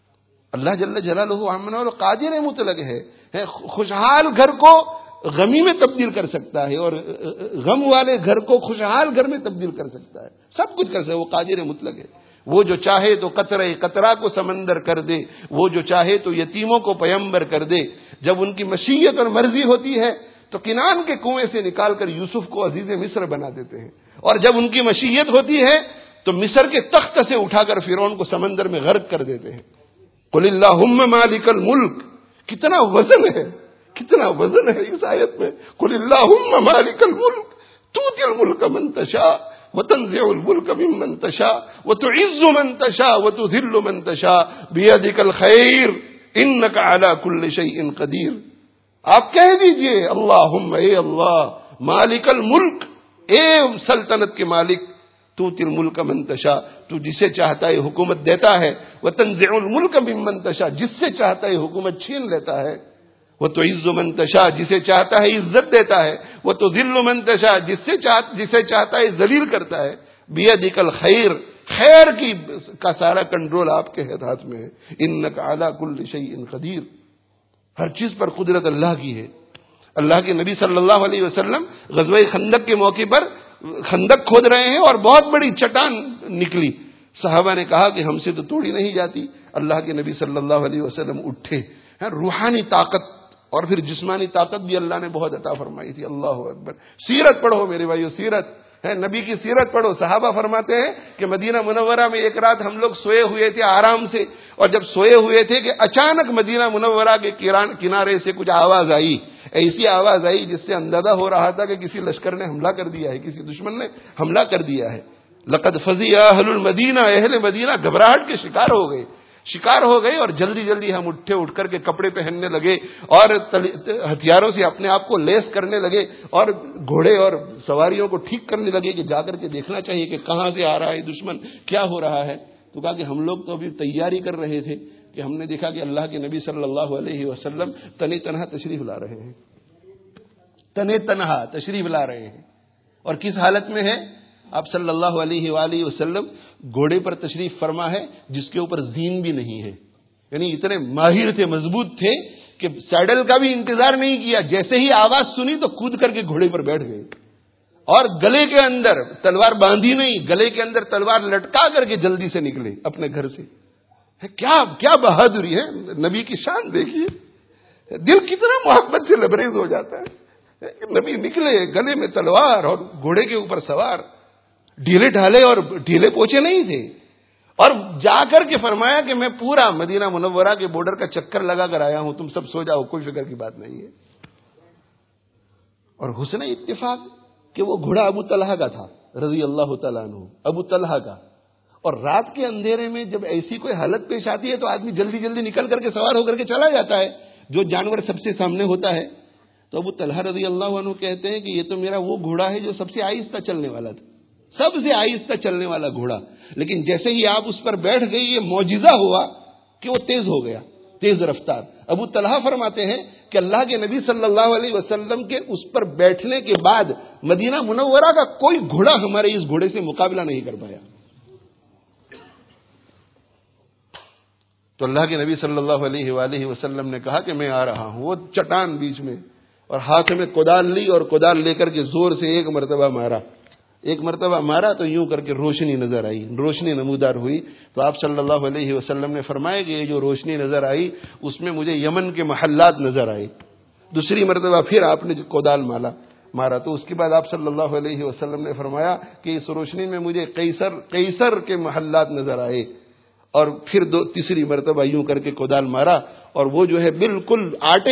اللہ جل جلالہ عمنا القادر مطلق ہے. خوشحال گھر کو غمی میں تبدیل کر سکتا ہے، اور غم والے گھر کو خوشحال گھر میں تبدیل کر سکتا ہے. سب کچھ کر سکتا ہے. وہ قادر مطلق ہے. وہ جو چاہے تو قطرہ کو سمندر کر دے، وہ جو چاہے تو یتیموں کو پیمبر کر دے. جب ان کی مشیت اور مرضی ہوتی ہے تو کنان کے کنویں سے نکال کر یوسف کو عزیز مصر بنا دیتے ہیں، اور جب ان کی مشیت ہوتی ہے تو مصر کے تخت سے اٹھا کر فرعون کو سمندر میں غرق کر دیتے ہیں. قل اللہم مالک الملک. کتنا وزن ہے، کتنا وزن ہے اس آیت میں. قل اللہم مالک الملک تؤتی الملک من تشاء وتنزع الملک ممن تشاء وتعز من تشاء وتذل من تشاء بیدک الخیر انک علی کل شیء قدیر. آپ کہہ دیجئے اللہم، اے اللہ، مالک الملک، اے سلطنت کے مالک، تؤتی الملک من تشاء، تو جسے چاہتا ہے حکومت دیتا ہے، وتنزع الملک ممن تشاء، جس سے چاہتا ہے حکومت چھین لیتا ہے، وتعز من تشاء، جسے چاہتا ہے عزت دیتا ہے، وتذل من تشاء، جسے چاہتا ہے ذلیل کرتا ہے. بیدک الخیر، خیر کا سارا کنٹرول آپ کے ہاتھ میں ہے. انک علی کل شیء قدیر. ہر چیز پر قدرت اللہ کی ہے. اللہ کے نبی صلی اللہ علیہ وسلم غزوہ خندق کے موقع پر خندق کھود رہے ہیں اور بہت بڑی چٹان نکلی. صحابہ نے کہا کہ ہم سے تو توڑی نہیں جاتی. اللہ کے نبی صلی اللہ علیہ وسلم اٹھے. روحانی طاقت اور پھر جسمانی طاقت بھی اللہ نے بہت عطا فرمائی تھی. اللہ اکبر. سیرت پڑھو میرے بھائیو، سیرت ہے، نبی کی سیرت پڑھو. صحابہ فرماتے ہیں کہ مدینہ منورہ میں ایک رات ہم لوگ سوئے ہوئے تھے آرام سے، اور جب سوئے ہوئے تھے کہ اچانک مدینہ منورہ کے کنارے سے کچھ آواز آئی. ایسی آواز آئی جس سے اندازہ ہو رہا تھا کہ کسی لشکر نے حملہ کر دیا ہے، کسی دشمن نے حملہ کر دیا ہے. لقد فزع اہل المدینہ، اہل مدینہ گھبراہٹ کے شکار ہو گئے. شکار ہو گئے اور جلدی جلدی ہم اٹھ کر کے کپڑے پہننے لگے اور ہتھیاروں سے اپنے آپ کو لیس کرنے لگے اور گھوڑے اور سواریوں کو ٹھیک کرنے لگے کہ جا کر کے دیکھنا چاہیے کہ کہاں سے آ رہا ہے دشمن، کیا ہو رہا ہے. تو کہا کہ ہم لوگ تو ابھی تیاری کر رہے تھے کہ ہم نے دیکھا کہ اللہ کے نبی صلی اللہ علیہ وسلم تنے تنہا تشریف لا رہے ہیں، تنے تنہا تشریف لا رہے ہیں. اور کس حالت میں ہے؟ آپ صلی اللہ علیہ وآلہ وسلم گھوڑے پر تشریف فرما ہے جس کے اوپر زین بھی نہیں ہے. یعنی اتنے ماہر تھے، مضبوط تھے کہ سیڈل کا بھی انتظار نہیں کیا، جیسے ہی آواز سنی تو کود کر کے گھوڑے پر بیٹھ گئے اور گلے کے اندر تلوار باندھی نہیں، گلے کے اندر تلوار لٹکا کر کے جلدی سے نکلے اپنے گھر سے. کیا بہادری ہے، نبی کی شان دیکھیے، دل کتنا محبت سے لبریز ہو جاتا ہے. نبی نکلے گلے میں تلوار اور گھوڑے کے اوپر سوار، ڈھیلے ڈھالے اور ڈھیلے پوچھے نہیں تھے. اور جا کر کے فرمایا کہ میں پورا مدینہ منورہ کے بارڈر کا چکر لگا کر آیا ہوں، تم سب سو جاؤ، کوئی فکر کی بات نہیں ہے. اور حسن اتفاق کہ وہ گھوڑا ابو طلحہ کا تھا رضی اللہ تعالیٰ عنہ، ابو طلحہ کا. اور رات کے اندھیرے میں جب ایسی کوئی حالت پیش آتی ہے تو آدمی جلدی جلدی نکل کر کے سوار ہو کر کے چلا جاتا ہے، جو جانور سب سے سامنے ہوتا ہے. تو ابو طلحہ رضی اللہ عنہ کہتے ہیں کہ یہ تو میرا وہ گھوڑا ہے جو سب سے آہستہ چلنے والا تھا، سب سے آہستہ چلنے والا گھوڑا. لیکن جیسے ہی آپ اس پر بیٹھ گئی یہ معجزہ ہوا کہ وہ تیز ہو گیا، تیز رفتار. ابو طلحہ فرماتے ہیں کہ اللہ کے نبی صلی اللہ علیہ وسلم کے اس پر بیٹھنے کے بعد مدینہ منورہ کا کوئی گھوڑا ہمارے اس گھوڑے سے مقابلہ نہیں کر پایا. تو اللہ کے نبی صلی اللہ علیہ وآلہ وسلم نے کہا کہ میں آ رہا ہوں. وہ چٹان بیچ میں، اور ہاتھ میں کدال لی اور کدال لے کر کے زور سے ایک مرتبہ مارا تو یوں کر کے روشنی نظر آئی، روشنی نمودار ہوئی. تو آپ صلی اللہ علیہ وسلم نے فرمایا کہ یہ جو روشنی نظر آئی اس میں مجھے یمن کے محلات نظر آئے. دوسری مرتبہ پھر آپ نے کدال مارا تو اس کے بعد آپ صلی اللہ علیہ وسلم نے فرمایا کہ اس روشنی میں مجھے قیصر کے محلات نظر آئے. اور پھر تیسری مرتبہ یوں کر کے کدال مارا اور وہ جو ہے بالکل آٹے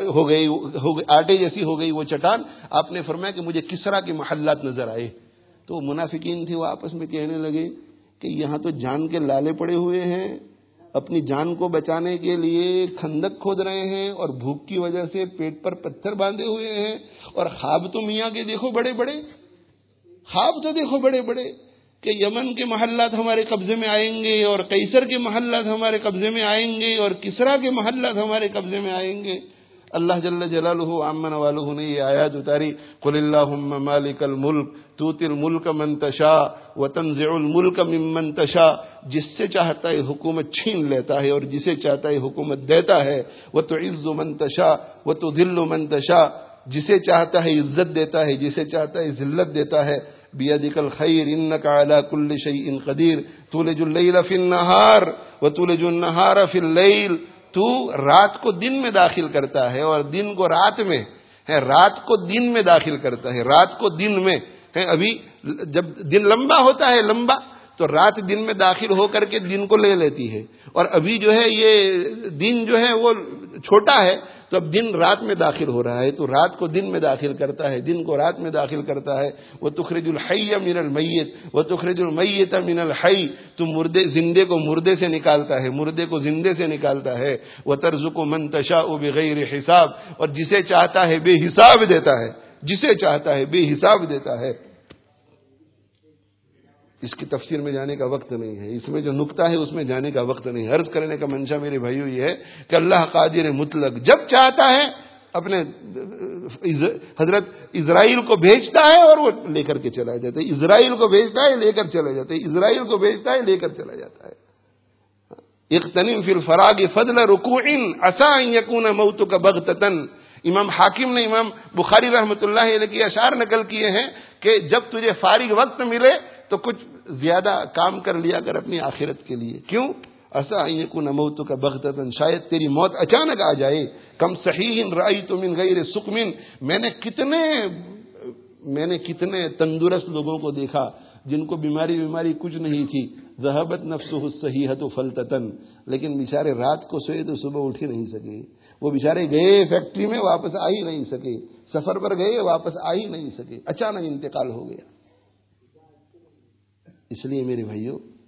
جیسی ہو گئی وہ چٹان. آپ نے فرمایا کہ مجھے کسرا کے محلات نظر آئے. تو منافقین تھے، وہ آپس میں کہنے لگے کہ یہاں تو جان کے لالے پڑے ہوئے ہیں، اپنی جان کو بچانے کے لیے کھندق کھود رہے ہیں اور بھوک کی وجہ سے پیٹ پر پتھر باندھے ہوئے ہیں. اور خواب تو میاں کے دیکھو بڑے بڑے، خواب تو دیکھو بڑے بڑے کہ یمن کے محلات ہمارے قبضے میں آئیں گے اور قیصر کے محلات ہمارے قبضے میں آئیں گے اور کسرا کے محلات ہمارے قبضے میں آئیں گے. اللہ جل جلالہ عما نوالہ نے یہ آیات اتاری، قل اللہم مالک الملک تؤتی الملک من تشاء وتنزع الملک ممن تشاء. جس سے چاہتا ہے حکومت چھین لیتا ہے اور جسے چاہتا ہے حکومت دیتا ہے. وتعز من تشاء وتذل من تشاء. جسے چاہتا ہے عزت دیتا ہے، جسے چاہتا ہے ذلت دیتا ہے. بیدک الخیر انک علی کل شیء قدیر. تولج اللیل فی النہار وتولج النہار فی اللیل. تو رات کو دن میں داخل کرتا ہے اور دن کو رات میں ہے، رات کو دن میں داخل کرتا ہے، رات کو دن میں ہے. ابھی جب دن لمبا ہوتا ہے لمبا تو رات دن میں داخل ہو کر کے دن کو لے لیتی ہے. اور ابھی جو ہے یہ دن جو ہے وہ چھوٹا ہے تو اب دن رات میں داخل ہو رہا ہے، تو رات کو دن میں داخل کرتا ہے، دن کو رات میں داخل کرتا ہے. وَتُخْرِجُ الْحَيَّ مِنَ الْمَيِّتِ وَتُخْرِجُ الْمَيِّتَ مِنَ الْحَيِّ. تو زندے کو مردے سے نکالتا ہے، مردے کو زندے سے نکالتا ہے. وَتَرْزُقُ مَن تَشَاءُ بِغَيْرِ حِسَاب. اور جسے چاہتا ہے بے حساب دیتا ہے، جسے چاہتا ہے بے حساب دیتا ہے. اس کی تفسیر میں جانے کا وقت نہیں ہے، اس میں جو نکتہ ہے اس میں جانے کا وقت نہیں. عرض کرنے کا منشا میرے بھائیو یہ ہے کہ اللہ قادر مطلق جب چاہتا ہے اپنے حضرت اسرائیل کو بھیجتا ہے اور وہ لے کر کے چلا جاتا ہے، اسرائیل کو بھیجتا ہے لے کر چلا جاتا ہے، اسرائیل کو بھیجتا ہے لے کر چلا جاتا ہے. اغتنم فی الفراغ فضل رکوع عسى ان یکون موتک بغتۃ. امام حاکم نے امام بخاری رحمۃ اللہ علیہ کے اشعار نقل کیے ہیں کہ جب تجھے فارغ وقت ملے تو کچھ زیادہ کام کر لیا کر اپنی آخرت کے لیے. کیوں؟ عسى ان یکون موتک بغتۃ. شاید تیری موت اچانک آ جائے. کم صحیح رأیت من غیر سقم. میں نے کتنے تندرست لوگوں کو دیکھا جن کو بیماری کچھ نہیں تھی. ذهبت نفسه الصحیحۃ فلتۃ. لیکن بیچارے رات کو سوئے تو صبح اٹھ ہی نہیں سکے. وہ بیچارے گئے فیکٹری میں واپس آ ہی نہیں سکے، سفر پر گئے واپس آ ہی نہیں سکے، اچانک انتقال ہو گیا. اس لیے میرے بھائیو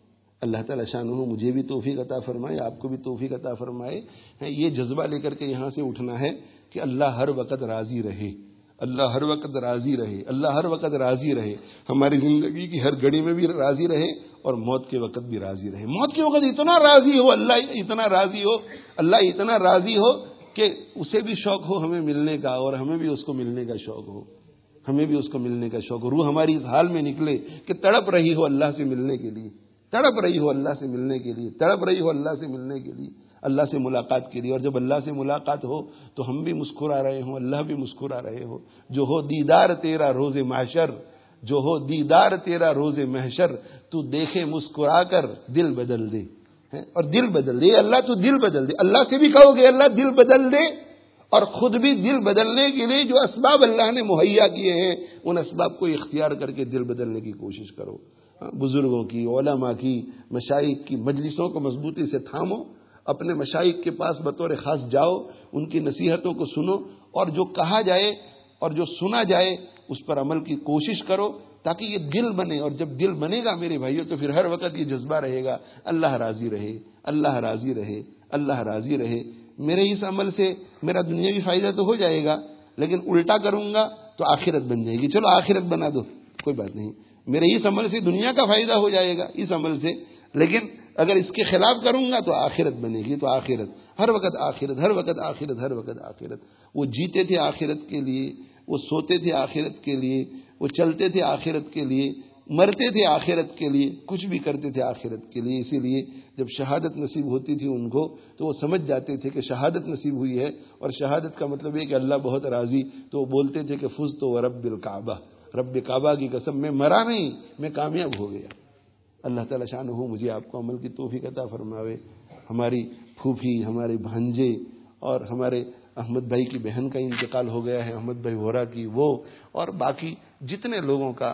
اللہ تعالیٰ شانہ مجھے بھی توفیق عطا فرمائے، آپ کو بھی توفیق عطا فرمائے. یہ جذبہ لے کر کے یہاں سے اٹھنا ہے کہ اللہ ہر وقت راضی رہے، اللہ ہر وقت راضی رہے، اللہ ہر وقت راضی رہے، ہماری زندگی کی ہر گھڑی میں بھی راضی رہے اور موت کے وقت بھی راضی رہے. موت کے وقت اتنا راضی ہو، اللہ اتنا راضی ہو، اللہ اتنا راضی ہو کہ اسے بھی شوق ہو ہمیں ملنے کا اور ہمیں بھی اس کو ملنے کا شوق ہو، ہمیں بھی اس کو ملنے کا شوق ہو. روح ہماری اس حال میں نکلے کہ تڑپ رہی ہو اللہ سے ملنے کے لیے، تڑپ رہی ہو اللہ سے ملنے کے لیے، تڑپ رہی ہو اللہ سے ملنے کے لیے، اللہ سے ملاقات کے لیے. اور جب اللہ سے ملاقات ہو تو ہم بھی مسکرا رہے ہوں، اللہ بھی مسکرا رہے ہو. جو ہو دیدار تیرا روز محشر، جو ہو دیدار تیرا روز محشر، تو دیکھے مسکرا کر دل بدل دے. اور دل بدل دے اللہ، تو دل بدل دے. اللہ سے بھی کہو گے اللہ دل بدل دے، اور خود بھی دل بدلنے کے لیے جو اسباب اللہ نے مہیا کیے ہیں ان اسباب کو اختیار کر کے دل بدلنے کی کوشش کرو. بزرگوں کی، علماء کی، مشائخ کی مجلسوں کو مضبوطی سے تھامو، اپنے مشائخ کے پاس بطور خاص جاؤ، ان کی نصیحتوں کو سنو، اور جو کہا جائے اور جو سنا جائے اس پر عمل کی کوشش کرو تاکہ یہ دل بنے. اور جب دل بنے گا میرے بھائیوں تو پھر ہر وقت یہ جذبہ رہے گا اللہ راضی رہے، اللہ راضی رہے، اللہ راضی رہے. میرے اس عمل سے میرا دنیاوی فائدہ تو ہو جائے گا، لیکن الٹا کروں گا تو آخرت بن جائے گی. چلو آخرت بنا دو، کوئی بات نہیں، میرے اس عمل سے دنیا کا فائدہ ہو جائے گا اس عمل سے، لیکن اگر اس کے خلاف کروں گا تو آخرت بنے گی. تو آخرت، ہر وقت آخرت، ہر وقت آخرت، ہر وقت آخرت. وہ جیتے تھے آخرت کے لیے، وہ سوتے تھے آخرت کے لیے، وہ چلتے تھے آخرت کے لیے، مرتے تھے آخرت کے لیے، کچھ بھی کرتے تھے آخرت کے لیے. اسی لیے جب شہادت نصیب ہوتی تھی ان کو تو وہ سمجھ جاتے تھے کہ شہادت نصیب ہوئی ہے، اور شہادت کا مطلب یہ کہ اللہ بہت راضی. تو وہ بولتے تھے کہ فزت ورب الکعبہ، رب کعبہ کی قسم میں مرا نہیں، میں کامیاب ہو گیا. اللہ تعالیٰ شانہ مجھے آپ کو عمل کی توفیق عطا فرماوے. ہماری پھوپھی، ہمارے بھانجے اور ہمارے احمد بھائی کی بہن کا انتقال ہو گیا ہے، احمد بھائی وورا کی، وہ اور باقی جتنے لوگوں کا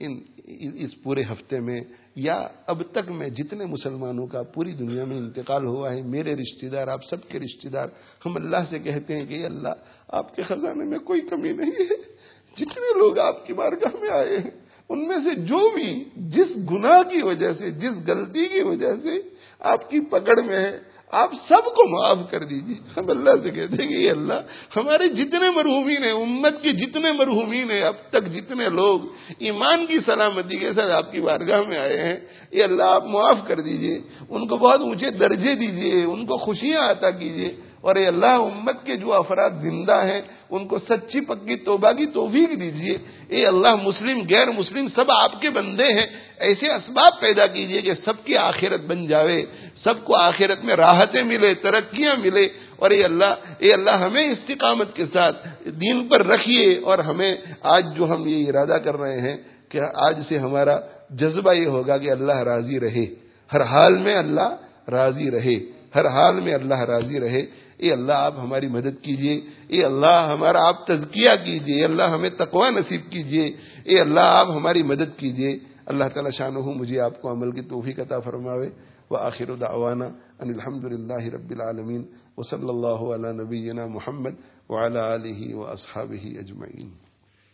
اس پورے ہفتے میں یا اب تک میں جتنے مسلمانوں کا پوری دنیا میں انتقال ہوا ہے، میرے رشتہ دار، آپ سب کے رشتہ دار، ہم اللہ سے کہتے ہیں کہ اللہ آپ کے خزانے میں کوئی کمی نہیں ہے. جتنے لوگ آپ کی بارگاہ میں آئے ہیں ان میں سے جو بھی جس گناہ کی وجہ سے، جس غلطی کی وجہ سے آپ کی پکڑ میں ہے، آپ سب کو معاف کر دیجیے. ہم اللہ سے کہتے ہیں کہ یہ اللہ ہمارے جتنے مرحومین ہیں، امت کے جتنے مرحومین ہیں، اب تک جتنے لوگ ایمان کی سلامتی کے ساتھ آپ کی بارگاہ میں آئے ہیں، یہ اللہ آپ معاف کر دیجیے، ان کو بہت اونچے درجے دیجیے، ان کو خوشیاں عطا کیجیے. اور اے اللہ امت کے جو افراد زندہ ہیں ان کو سچی پکی توبہ کی توفیق دیجیے. اے اللہ مسلم غیر مسلم سب آپ کے بندے ہیں، ایسے اسباب پیدا کیجیے کہ سب کی آخرت بن جاوے، سب کو آخرت میں راحتیں ملے، ترقیاں ملے. اور اے اللہ ہمیں استقامت کے ساتھ دین پر رکھیے. اور ہمیں آج جو ہم یہ ارادہ کر رہے ہیں کہ آج سے ہمارا جذبہ یہ ہوگا کہ اللہ راضی رہے، ہر حال میں اللہ راضی رہے، ہر حال میں اللہ راضی رہے. اے اللہ آپ ہماری مدد کیجئے، اے اللہ ہمارا آپ تزکیہ کیجئے، اے اللہ ہمیں تقوی نصیب کیجئے، اے اللہ آپ ہماری مدد کیجئے. اللہ تعالی شانہ مجھے آپ کو عمل کی توفیق عطا فرماوے. وآخر دعوانا ان الحمد للہ رب العالمین وصلی اللہ علی نبینا محمد وعلی آلہ واصحابہ اجمعین.